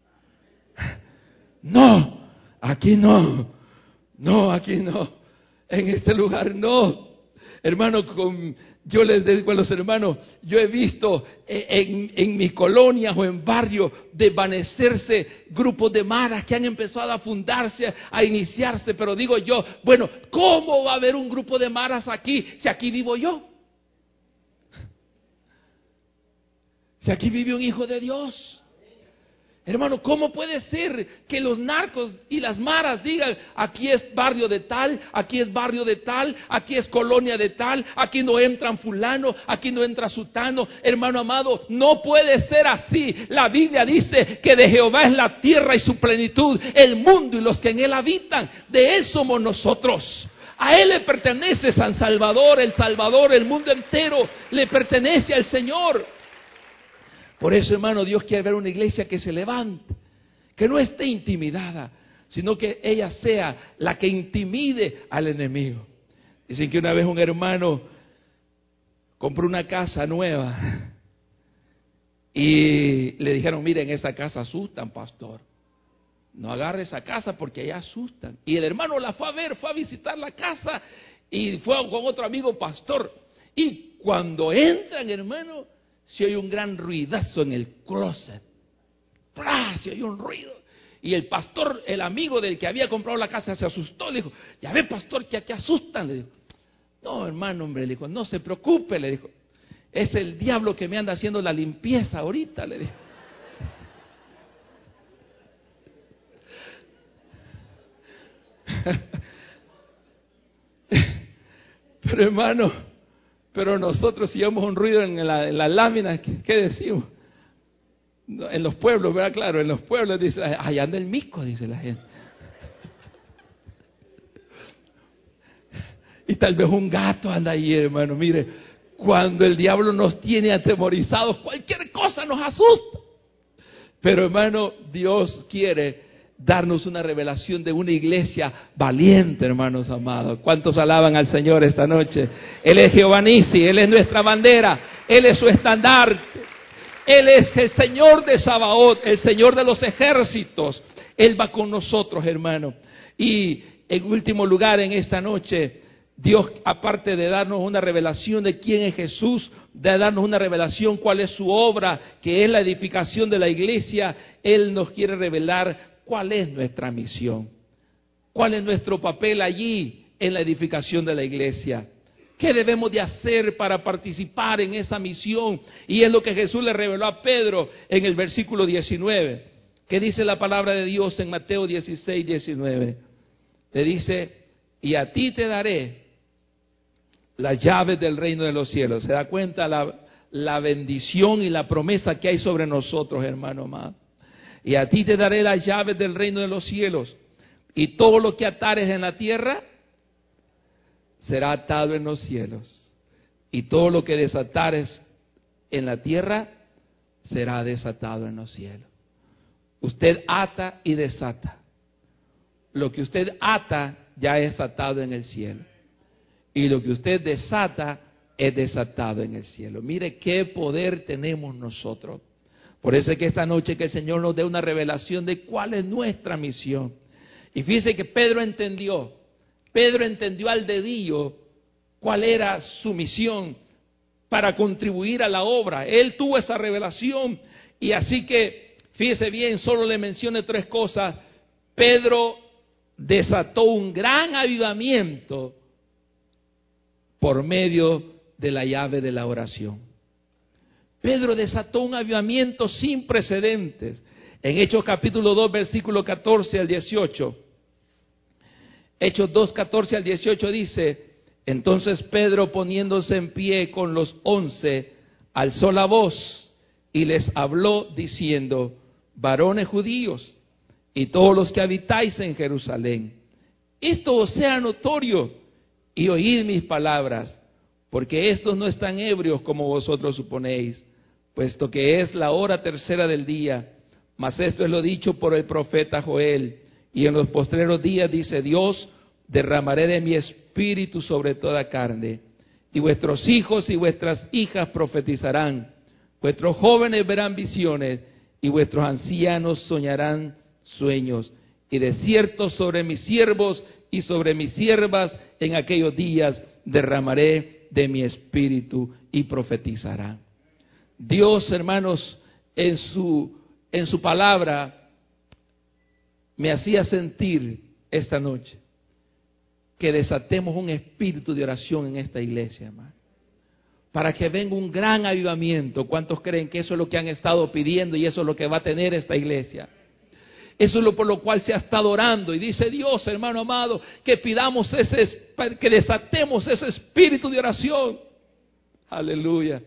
No, aquí no. No, aquí no. En este lugar no. Hermano, yo les digo a los hermanos, yo he visto en mis colonias o en barrios desvanecerse grupos de maras que han empezado a fundarse, a iniciarse, pero digo yo, bueno, ¿cómo va a haber un grupo de maras aquí si aquí vivo yo? Si aquí vive un hijo de Dios. Hermano, ¿cómo puede ser que los narcos y las maras digan, aquí es barrio de tal, aquí es barrio de tal, aquí es colonia de tal, aquí no entran fulano, aquí no entra sutano? Hermano amado, no puede ser así. La Biblia dice que de Jehová es la tierra y su plenitud, el mundo y los que en él habitan. De él somos nosotros. A él le pertenece San Salvador, el mundo entero le pertenece al Señor. Por eso, hermano, Dios quiere ver una iglesia que se levante, que no esté intimidada, sino que ella sea la que intimide al enemigo. Dicen que una vez un hermano compró una casa nueva y le dijeron, miren, esa casa asustan, pastor. No agarre esa casa porque allá asustan. Y el hermano la fue a ver, fue a visitar la casa y fue con otro amigo pastor. Y cuando entran, hermano, se oye un gran ruidazo en el closet. ¡Pra! Se oye un ruido. Y el pastor, el amigo del que había comprado la casa, se asustó. Le dijo, ya ve, pastor, que aquí asustan. Le dijo, no, hermano, hombre, le dijo, no se preocupe, le dijo. Es el diablo que me anda haciendo la limpieza ahorita, le dijo. Pero hermano, pero nosotros si oímos un ruido en la lámina, ¿qué decimos? En los pueblos, ¿verdad? Claro, en los pueblos dice, allá anda el mico, dice la gente. Y tal vez un gato anda ahí, hermano. Mire, cuando el diablo nos tiene atemorizados, cualquier cosa nos asusta. Pero hermano, Dios quiere darnos una revelación de una iglesia valiente, hermanos amados. ¿Cuántos alaban al Señor esta noche? Él es Jehová Nisi, Él es nuestra bandera, Él es su estandarte. Él es el Señor de Sabaoth, el Señor de los ejércitos. Él va con nosotros, hermano. Y en último lugar, en esta noche, Dios, aparte de darnos una revelación de quién es Jesús, de darnos una revelación cuál es su obra, que es la edificación de la iglesia, Él nos quiere revelar cuál es nuestra misión, cuál es nuestro papel allí en la edificación de la iglesia. ¿Qué debemos de hacer para participar en esa misión? Y es lo que Jesús le reveló a Pedro en el versículo 19. ¿Qué dice la palabra de Dios en Mateo 16, 19? Le dice, y a ti te daré las llaves del reino de los cielos. ¿Se da cuenta la bendición y la promesa que hay sobre nosotros, hermano amado? Y a ti te daré las llaves del reino de los cielos. Y todo lo que atares en la tierra será atado en los cielos, y todo lo que desatares en la tierra será desatado en los cielos. Usted ata y desata. Lo que usted ata ya es atado en el cielo, y lo que usted desata es desatado en el cielo. Mire qué poder tenemos nosotros. Por eso es que esta noche que el Señor nos dé una revelación de cuál es nuestra misión. Y fíjese que Pedro entendió al dedillo cuál era su misión para contribuir a la obra. Él tuvo esa revelación, y así que, fíjese bien, solo le mencioné 3 cosas. Pedro desató un gran avivamiento por medio de la llave de la oración. Pedro desató un avivamiento sin precedentes. En Hechos capítulo 2, versículo 14 al 18. Hechos 2, 14 al 18 dice, entonces Pedro, poniéndose en pie con los 11, alzó la voz y les habló diciendo, varones judíos y todos los que habitáis en Jerusalén, esto os sea notorio y oíd mis palabras, porque estos no están ebrios como vosotros suponéis, puesto que es la hora 3:00 del día, mas esto es lo dicho por el profeta Joel. Y en los postreros días, dice Dios, derramaré de mi espíritu sobre toda carne, y vuestros hijos y vuestras hijas profetizarán, vuestros jóvenes verán visiones, y vuestros ancianos soñarán sueños. Y de cierto sobre mis siervos y sobre mis siervas en aquellos días derramaré de mi espíritu y profetizarán. Dios, hermanos, en su palabra me hacía sentir esta noche que desatemos un espíritu de oración en esta iglesia, hermano. para que venga un gran avivamiento. ¿Cuántos creen que eso es lo que han estado pidiendo y eso es lo que va a tener esta iglesia? Eso es lo por lo cual se ha estado orando. Y dice Dios, hermano amado, que pidamos que desatemos ese espíritu de oración. Aleluya.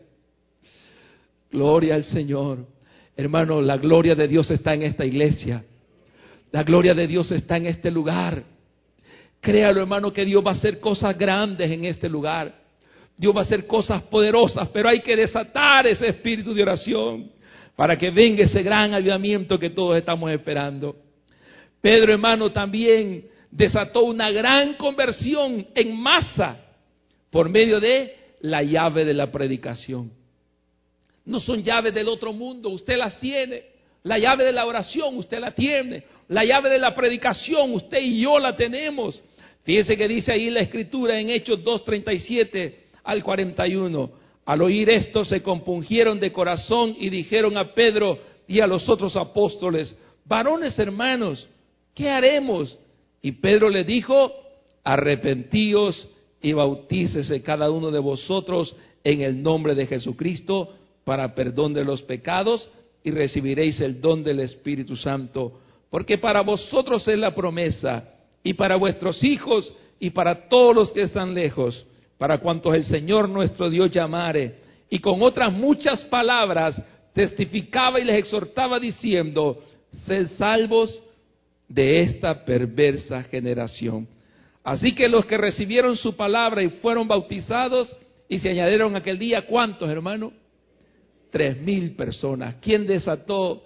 Gloria al Señor. Hermano, la gloria de Dios está en esta iglesia. La gloria de Dios está en este lugar. Créalo, hermano, que Dios va a hacer cosas grandes en este lugar. Dios va a hacer cosas poderosas, pero hay que desatar ese espíritu de oración para que venga ese gran avivamiento que todos estamos esperando. Pedro, hermano, también desató una gran conversión en masa por medio de la llave de la predicación. No son llaves del otro mundo, usted las tiene. La llave de la oración, usted la tiene. La llave de la predicación, usted y yo la tenemos. Fíjese que dice ahí la Escritura en Hechos 2:37 al 41. Al oír esto se compungieron de corazón y dijeron a Pedro y a los otros apóstoles: varones hermanos, ¿qué haremos? Y Pedro les dijo: arrepentíos y bautícese cada uno de vosotros en el nombre de Jesucristo para perdón de los pecados y recibiréis el don del Espíritu Santo, porque para vosotros es la promesa, y para vuestros hijos y para todos los que están lejos, para cuantos el Señor nuestro Dios llamare. Y con otras muchas palabras testificaba y les exhortaba diciendo: sed salvos de esta perversa generación. Así que los que recibieron su palabra y fueron bautizados, y se añadieron aquel día, ¿cuántos, hermano? 3,000 personas. ¿Quién desató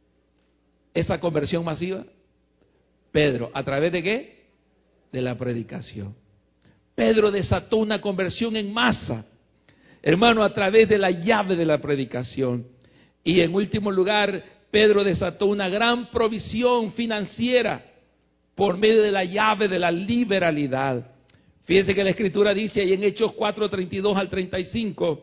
esa conversión masiva? Pedro. ¿A través de qué? De la predicación. Pedro desató una conversión en masa, hermano, a través de la llave de la predicación. Y en último lugar, Pedro desató una gran provisión financiera por medio de la llave de la liberalidad. Fíjense que la Escritura dice ahí en Hechos 4:32 al 35.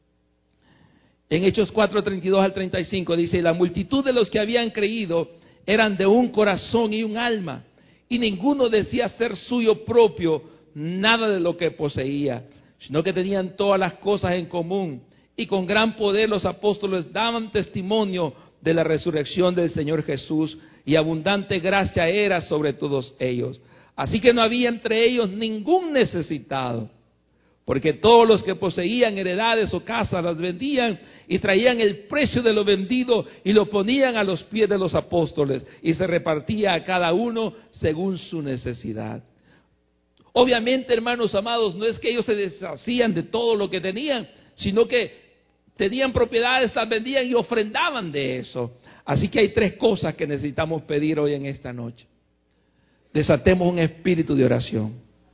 En Hechos 4:32 al 35 dice: la multitud de los que habían creído eran de un corazón y un alma, y ninguno decía ser suyo propio nada de lo que poseía, sino que tenían todas las cosas en común, y con gran poder los apóstoles daban testimonio de la resurrección del Señor Jesús, y abundante gracia era sobre todos ellos. Así que no había entre ellos ningún necesitado, porque todos los que poseían heredades o casas las vendían y traían el precio de lo vendido y lo ponían a los pies de los apóstoles, y se repartía a cada uno según su necesidad. Obviamente, hermanos amados, no es que ellos se deshacían de todo lo que tenían, sino que tenían propiedades, las vendían y ofrendaban de eso. Así que hay 3 cosas que necesitamos pedir hoy en esta noche. Desatemos un espíritu de oración.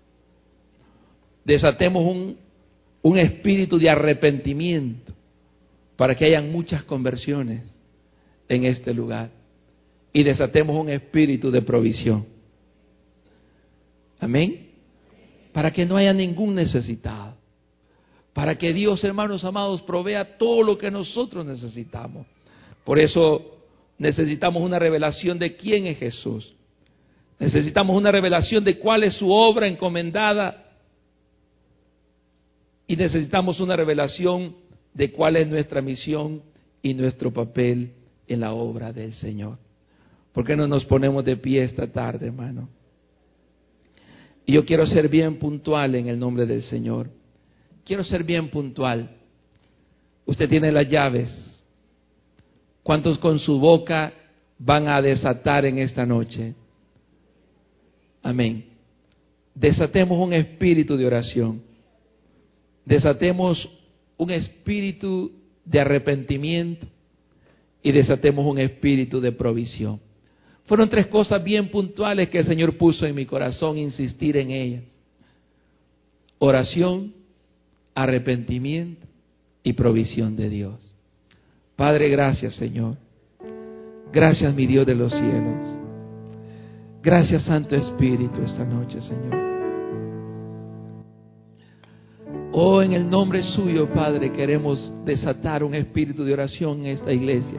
Desatemos un espíritu de arrepentimiento para que hayan muchas conversiones en este lugar. Y desatemos un espíritu de provisión. Amén. Para que no haya ningún necesitado. Para que Dios, hermanos amados, provea todo lo que nosotros necesitamos. Por eso necesitamos una revelación de quién es Jesús. Necesitamos una revelación de cuál es su obra encomendada. Y necesitamos una revelación de cuál es nuestra misión y nuestro papel en la obra del Señor. ¿Por qué no nos ponemos de pie esta tarde, hermano? Y yo quiero ser bien puntual en el nombre del Señor. Quiero ser bien puntual. Usted tiene las llaves. ¿Cuántos con su boca van a desatar en esta noche? Amén. Desatemos un espíritu de oración. Desatemos un espíritu de arrepentimiento y desatemos un espíritu de provisión. Fueron 3 cosas bien puntuales que el Señor puso en mi corazón, insistir en ellas: oración, arrepentimiento y provisión de Dios. Padre, gracias, Señor. Gracias, mi Dios de los cielos. Gracias, Santo Espíritu, esta noche, Señor. Oh, en el nombre suyo, Padre, queremos desatar un espíritu de oración en esta iglesia,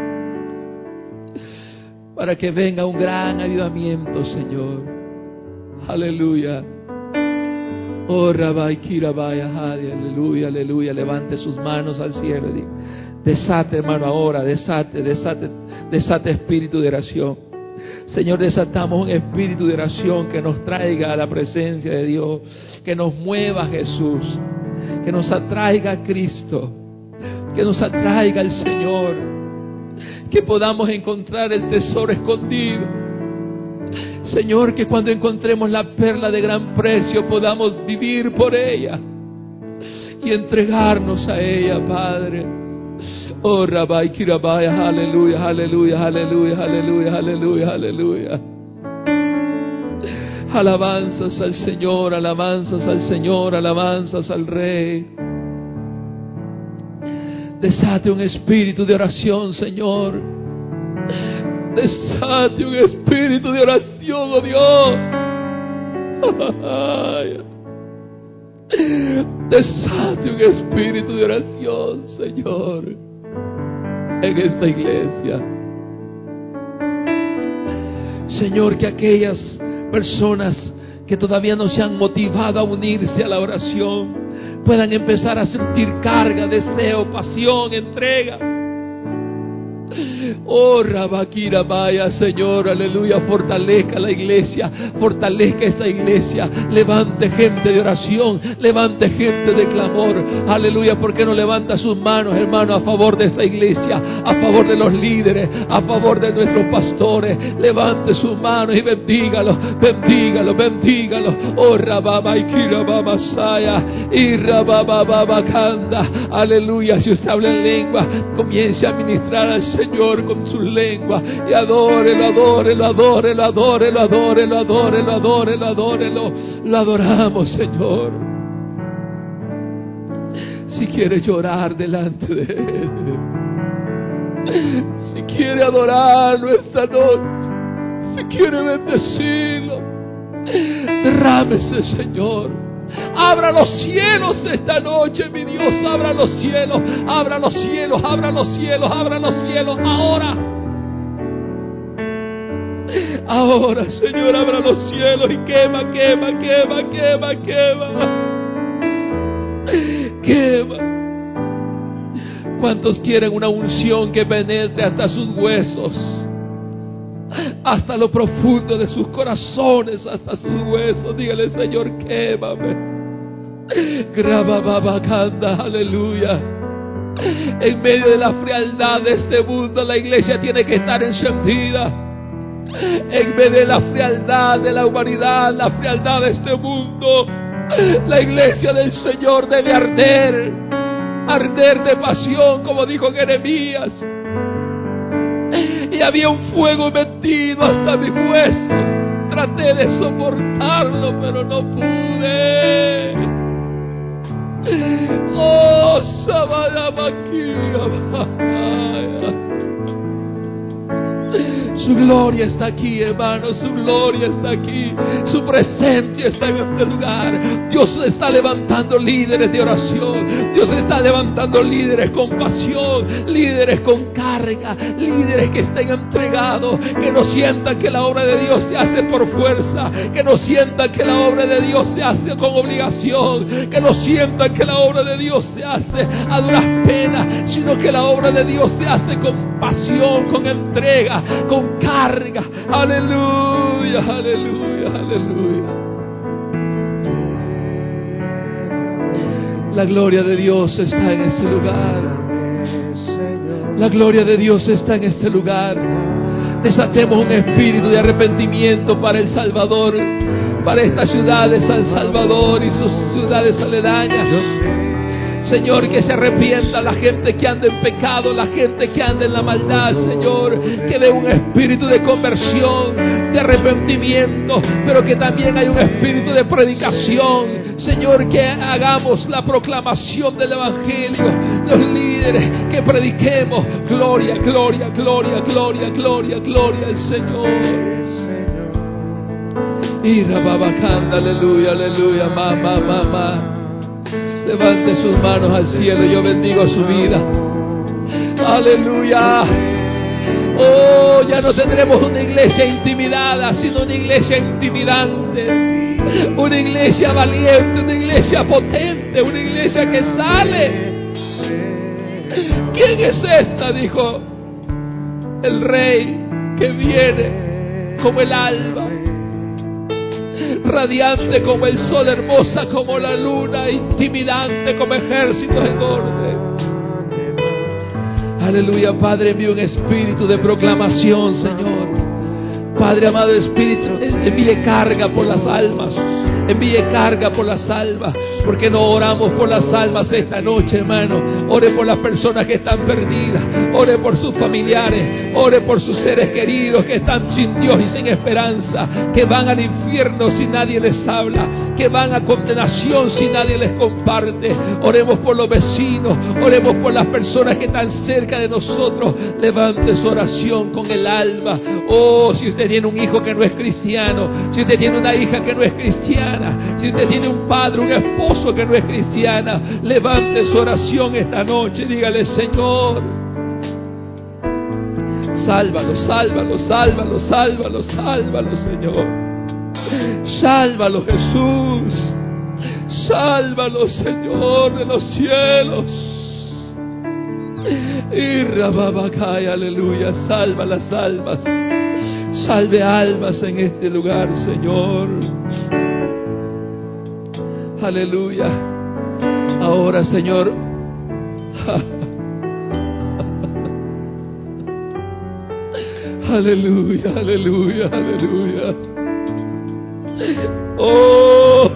para que venga un gran avivamiento, Señor. Aleluya. Oh, Rabbi Kirabaya, aleluya, aleluya. Levante sus manos al cielo. Desate, hermano, ahora. Desate espíritu de oración. Señor, desatamos un espíritu de oración que nos traiga a la presencia de Dios, que nos mueva a Jesús, que nos atraiga a Cristo, que nos atraiga al Señor, que podamos encontrar el tesoro escondido. Señor, que cuando encontremos la perla de gran precio podamos vivir por ella y entregarnos a ella, Padre. Oh, Rabbi Kirabaya, aleluya, aleluya, aleluya, aleluya, aleluya, aleluya. Alabanzas al Señor, alabanzas al Señor, alabanzas al Rey. Desate un espíritu de oración, Señor. Desate un espíritu de oración, oh Dios. Desate un espíritu de oración, Señor, en esta iglesia. Señor, que aquellas personas que todavía no se han motivado a unirse a la oración puedan empezar a sentir carga, deseo, pasión, entrega. Oh, Rabakira, vaya, Señor, aleluya, fortalezca la iglesia, fortalezca esa iglesia, levante gente de oración, levante gente de clamor, aleluya. ¿Por qué no levanta sus manos, hermano, a favor de esta iglesia, a favor de los líderes, a favor de nuestros pastores? Levante sus manos y bendígalo, bendígalo, bendígalo. Oh, Rababakira, Babasaya, y Rabababakanda, aleluya. Si usted habla en lengua, comience a ministrar al Señor con su lengua y adórelo, adórelo, adórelo, adórelo, adórelo, adórelo, adórelo, adórelo. Lo adoramos, Señor. Si quiere llorar delante de Él, si quiere adorarlo esta noche, si quiere bendecirlo, derrámese, Señor. Abra los cielos esta noche, mi Dios. Abra los cielos, abra los cielos, abra los cielos, abra los cielos. Ahora, ahora, Señor, abra los cielos y quema, quema, quema, quema, quema, quema. ¿Cuántos quieren una unción que penetre hasta sus huesos, hasta lo profundo de sus corazones, hasta sus huesos? Dígale, Señor, quémame. Grabababacanda, aleluya. En medio de la frialdad de este mundo, la iglesia tiene que estar encendida. En medio de la frialdad de la humanidad, la frialdad de este mundo, la iglesia del Señor debe arder, arder de pasión, como dijo Jeremías. Y había un fuego metido hasta mis huesos. Traté de soportarlo, pero no pude. Oh, Sabadabaquía. Su gloria está aquí, hermanos. Su gloria está aquí. Su presencia está en este lugar. Dios está levantando líderes de oración. Dios está levantando líderes con pasión, líderes con carga, líderes que estén entregados, que no sientan que la obra de Dios se hace por fuerza, que no sientan que la obra de Dios se hace con obligación, que no sientan que la obra de Dios se hace a duras penas, sino que la obra de Dios se hace con pasión, con entrega, con carga. Aleluya, aleluya, aleluya. La gloria de Dios está en este lugar. La gloria de Dios está en este lugar. Desatemos un espíritu de arrepentimiento para El Salvador, para esta ciudad de San Salvador y sus ciudades aledañas. Señor, que se arrepienta la gente que anda en pecado, la gente que anda en la maldad, Señor, que dé un espíritu de conversión, de arrepentimiento, pero que también hay un espíritu de predicación. Señor, que hagamos la proclamación del Evangelio, los líderes, que prediquemos gloria, gloria, gloria, gloria, gloria, gloria al Señor. Y Rababacanda, aleluya, aleluya, mamá, mamá. Levante sus manos al cielo. Yo bendigo su vida. Aleluya. Oh, ya no tendremos una iglesia intimidada, sino una iglesia intimidante. Una iglesia valiente, una iglesia potente, una iglesia que sale. ¿Quién es esta?, dijo el rey, que viene como el alba, radiante como el sol, hermosa como la luna, intimidante como ejércitos en orden. Aleluya. Padre, envíe un espíritu de proclamación, Señor. Padre amado, Espíritu, envíe carga por las almas. Envíe carga por las almas. Porque no oramos por las almas esta noche, hermano. Ore por las personas que están perdidas. Ore por sus familiares. Ore por sus seres queridos que están sin Dios y sin esperanza. Que van al infierno si nadie les habla. Que van a condenación si nadie les comparte. Oremos por los vecinos. Oremos por las personas que están cerca de nosotros. Levante su oración con el alma. Oh, si usted tiene un hijo que no es cristiano. Si usted tiene una hija que no es cristiana. Si usted tiene un padre, un esposo que no es cristiana, levante su oración esta noche. Dígale: Señor, sálvalo, sálvalo, sálvalo, sálvalo, sálvalo, Señor. Sálvalo, Jesús. Sálvalo, Señor de los cielos. Y Rababacay, aleluya. Salva las almas. Salve almas en este lugar, Señor. Aleluya. Ahora, Señor, aleluya, aleluya, aleluya. Oh,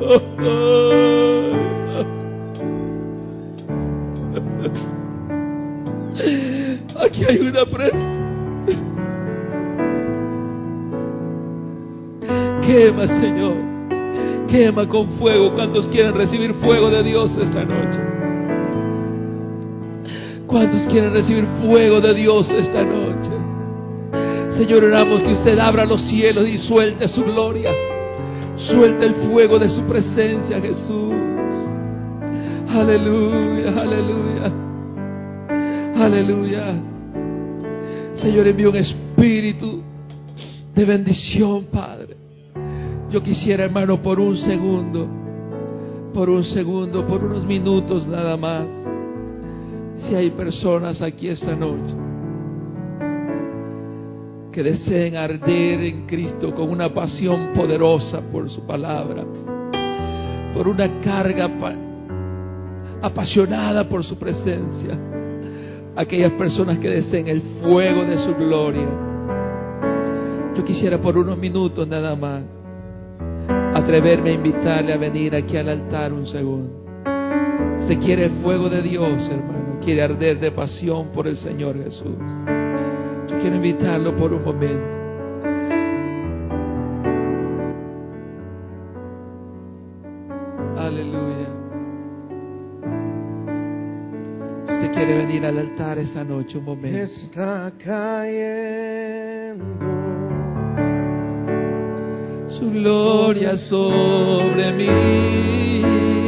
aquí hay una presa. Quema, Señor. Quema con fuego. ¿Cuántos quieren recibir fuego de Dios esta noche? ¿Cuántos quieren recibir fuego de Dios esta noche? Señor, oramos que usted abra los cielos y suelte su gloria. Suelte el fuego de su presencia, Jesús. Aleluya, aleluya, aleluya. Señor, envía un espíritu de bendición, Padre. Yo quisiera, hermano, por un segundo, por unos minutos nada más, si hay personas aquí esta noche que deseen arder en Cristo con una pasión poderosa por su palabra, por una carga apasionada por su presencia, aquellas personas que deseen el fuego de su gloria. Yo quisiera por unos minutos nada más atreverme a invitarle a venir aquí al altar un segundo. Se quiere el fuego de Dios, hermano, quiere arder de pasión por el Señor Jesús. Yo quiero invitarlo por un momento. Aleluya. Si usted quiere venir al altar esta noche, un momento. Está cayendo su gloria sobre mí,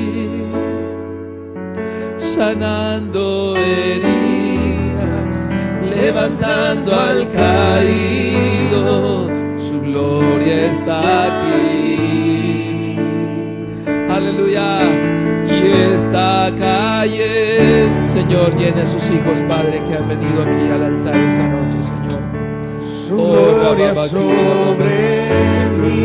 sanando heridas, levantando al caído, su gloria está aquí. Aleluya. Y está cayendo. Señor, llena a sus hijos, Padre, que han venido aquí al altar esta noche, Señor. su gloria sobre mí.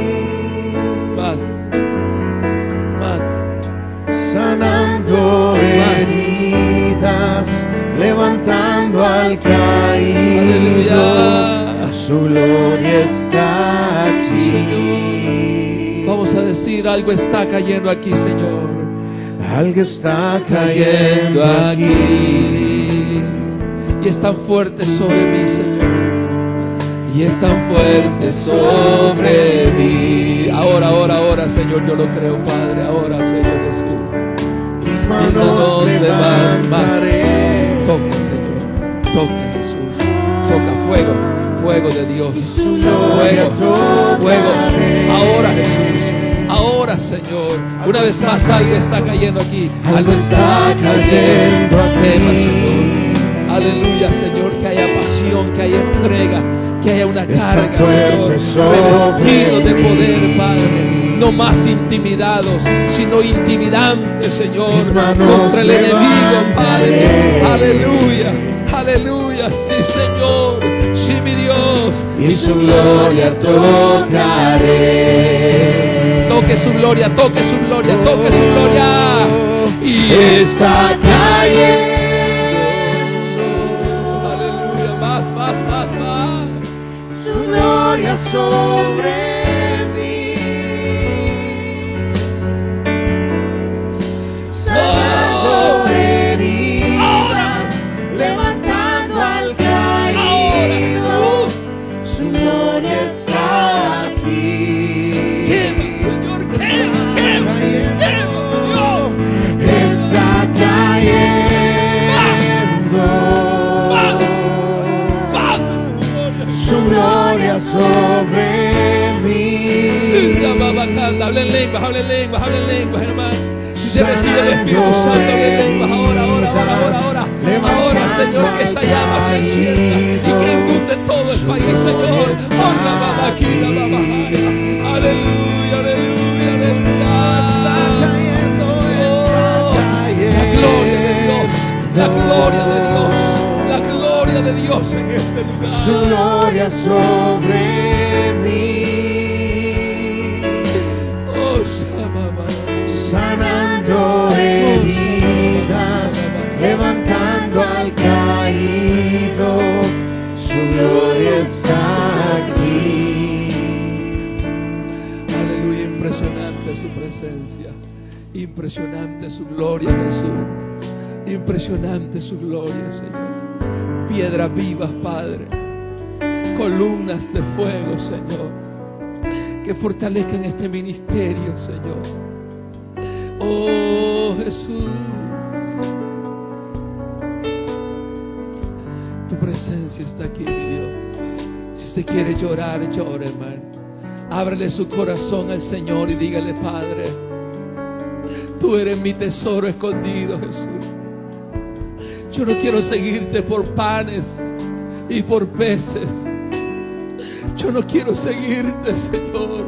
Más. Sanando heridas, levantando al caído. Aleluya. Su gloria está aquí. Señor, vamos a decir: algo está cayendo aquí, Señor. Algo está cayendo aquí. Y es tan fuerte sobre mí, Señor. Y es tan fuerte sobre mí. Ahora, Señor, yo lo creo, Padre. Ahora, Señor Jesús. Mis manos levantaré. Toca, Señor. Toca, Jesús. Toca fuego de Dios. Fuego. Ahora, Jesús. Ahora, Señor. Una vez más, algo está cayendo aquí. Algo está cayendo aquí. Quema, Señor. Aleluya, Señor. Que haya pasión, que haya entrega, que haya una carga, Señor, revestido de poder, Padre. no más intimidados, sino intimidantes, Señor, Mis manos contra el enemigo, Padre. levantaré. Aleluya, aleluya, sí, Señor, sí, mi Dios. Y su gloria tocaré. Toque su gloria, toque su gloria, toque su gloria. Y Está cayendo. aleluya, más. Su gloria sobre mí. Sanando heridas, levantando al caído. Su gloria está aquí. Quema, Señor, quema, Señor. Está cayendo. Su gloria sobre mí. Hablen lenguas, hermano. Si se recibe el Espíritu Santo, hablen lenguas. Ahora. Ahora, Señor, que esta llama se encienda y que inunde todo el país, Señor. Aleluya. La gloria de Dios en este lugar. Su gloria sobre mí. Oh, Shabbat. Sanando heridas, levantando al caído, su gloria está aquí. Aleluya, impresionante su presencia, impresionante su gloria, Jesús, impresionante su gloria, Señor. Piedras vivas, Padre, columnas de fuego, Señor, que fortalezcan este ministerio, Señor. Oh, Jesús, tu presencia está aquí, mi Dios. Si usted quiere llorar, llore, hermano. Ábrele su corazón al Señor y dígale: Padre, tú eres mi tesoro escondido, Jesús. Yo no quiero seguirte por panes y por peces. Yo no quiero seguirte, Señor.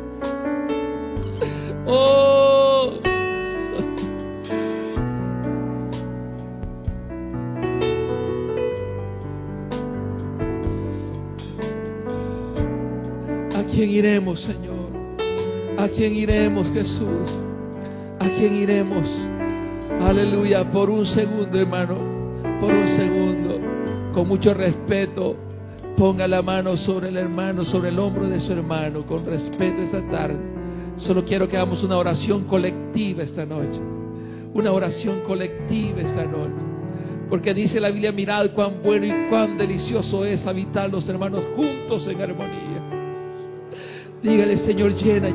Oh, ¿a quién iremos, Señor? ¿A quién iremos, Jesús? ¿A quién iremos? Aleluya. Por un segundo, hermano, por un segundo, con mucho respeto, ponga la mano sobre el hermano, sobre el hombro de su hermano, con respeto esta tarde. Solo quiero que hagamos una oración colectiva esta noche. Una oración colectiva esta noche. Porque dice la Biblia: mirad cuán bueno y cuán delicioso es habitar los hermanos juntos en armonía. Dígale: Señor, llena.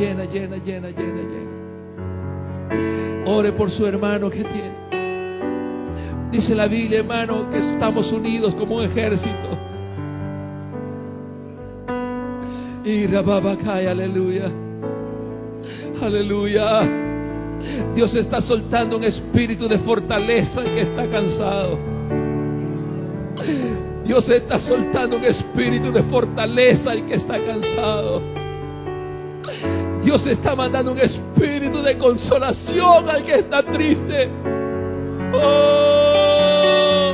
Ore por su hermano que tiene. Dice la Biblia, hermano, que estamos unidos como un ejército. Y Rababacay, aleluya. Aleluya. Dios está soltando un espíritu de fortaleza al que está cansado. Dios está soltando un espíritu de fortaleza al que está cansado. Dios está mandando un espíritu de consolación al que está triste. Oh.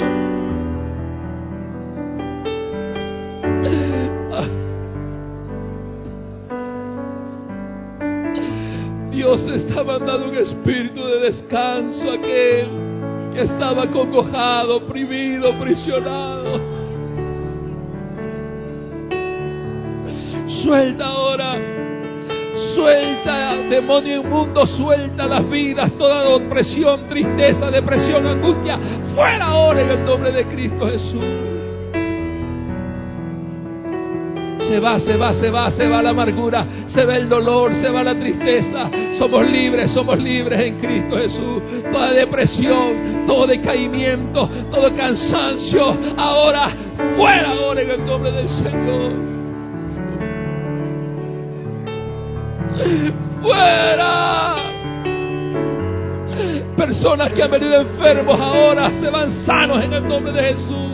Dios está mandando un espíritu de descanso a aquel que estaba acongojado, oprimido, aprisionado. Suelta ahora. Suelta, demonio inmundo, suelta las vidas, toda opresión, tristeza, depresión, angustia, fuera ahora en el nombre de Cristo Jesús. Se va la amargura, se va el dolor, se va la tristeza. Somos libres en Cristo Jesús. Toda depresión, todo decaimiento, todo cansancio, ahora, fuera ahora en el nombre del Señor. ¡Fuera! Personas que han venido enfermos ahora se van sanos en el nombre de Jesús.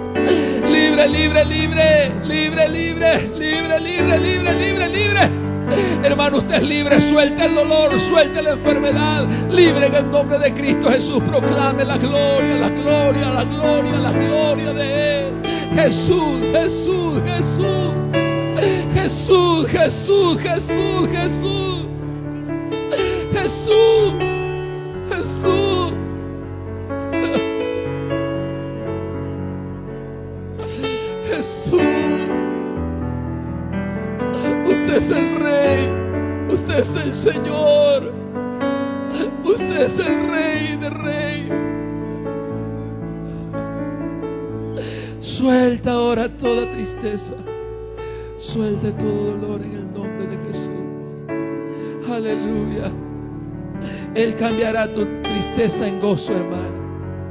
Libre. Hermano, usted es libre. Suelte el dolor, suelte la enfermedad. Libre en el nombre de Cristo Jesús. Proclame la gloria, la gloria, la gloria, la gloria de Él. Jesús, Jesús, Jesús. Jesús, Jesús, Jesús, Jesús. Jesús, Jesús. Jesús. Usted es el Rey. Usted es el Señor. Usted es el Rey de Reyes. Suelta ahora toda tristeza. Suelte todo dolor en el nombre de Jesús. Aleluya. Él cambiará tu tristeza en gozo, hermano.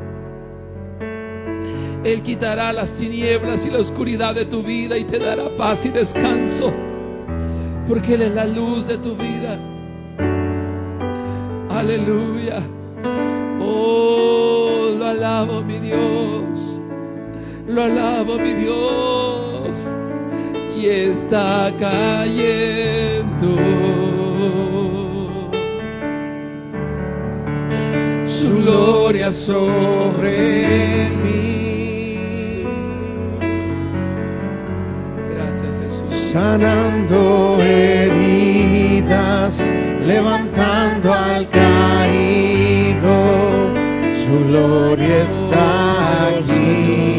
Él quitará las tinieblas y la oscuridad de tu vida y te dará paz y descanso, porque Él es la luz de tu vida. Aleluya. Oh, lo alabo, mi Dios. Lo alabo, mi Dios. Y está cayendo su gloria sobre mí. Gracias, Jesús. Sanando heridas, levantando al caído, su gloria está aquí.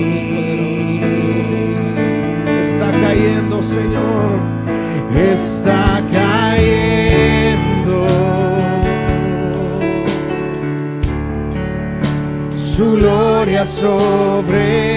Está cayendo, Señor, está cayendo su gloria sobre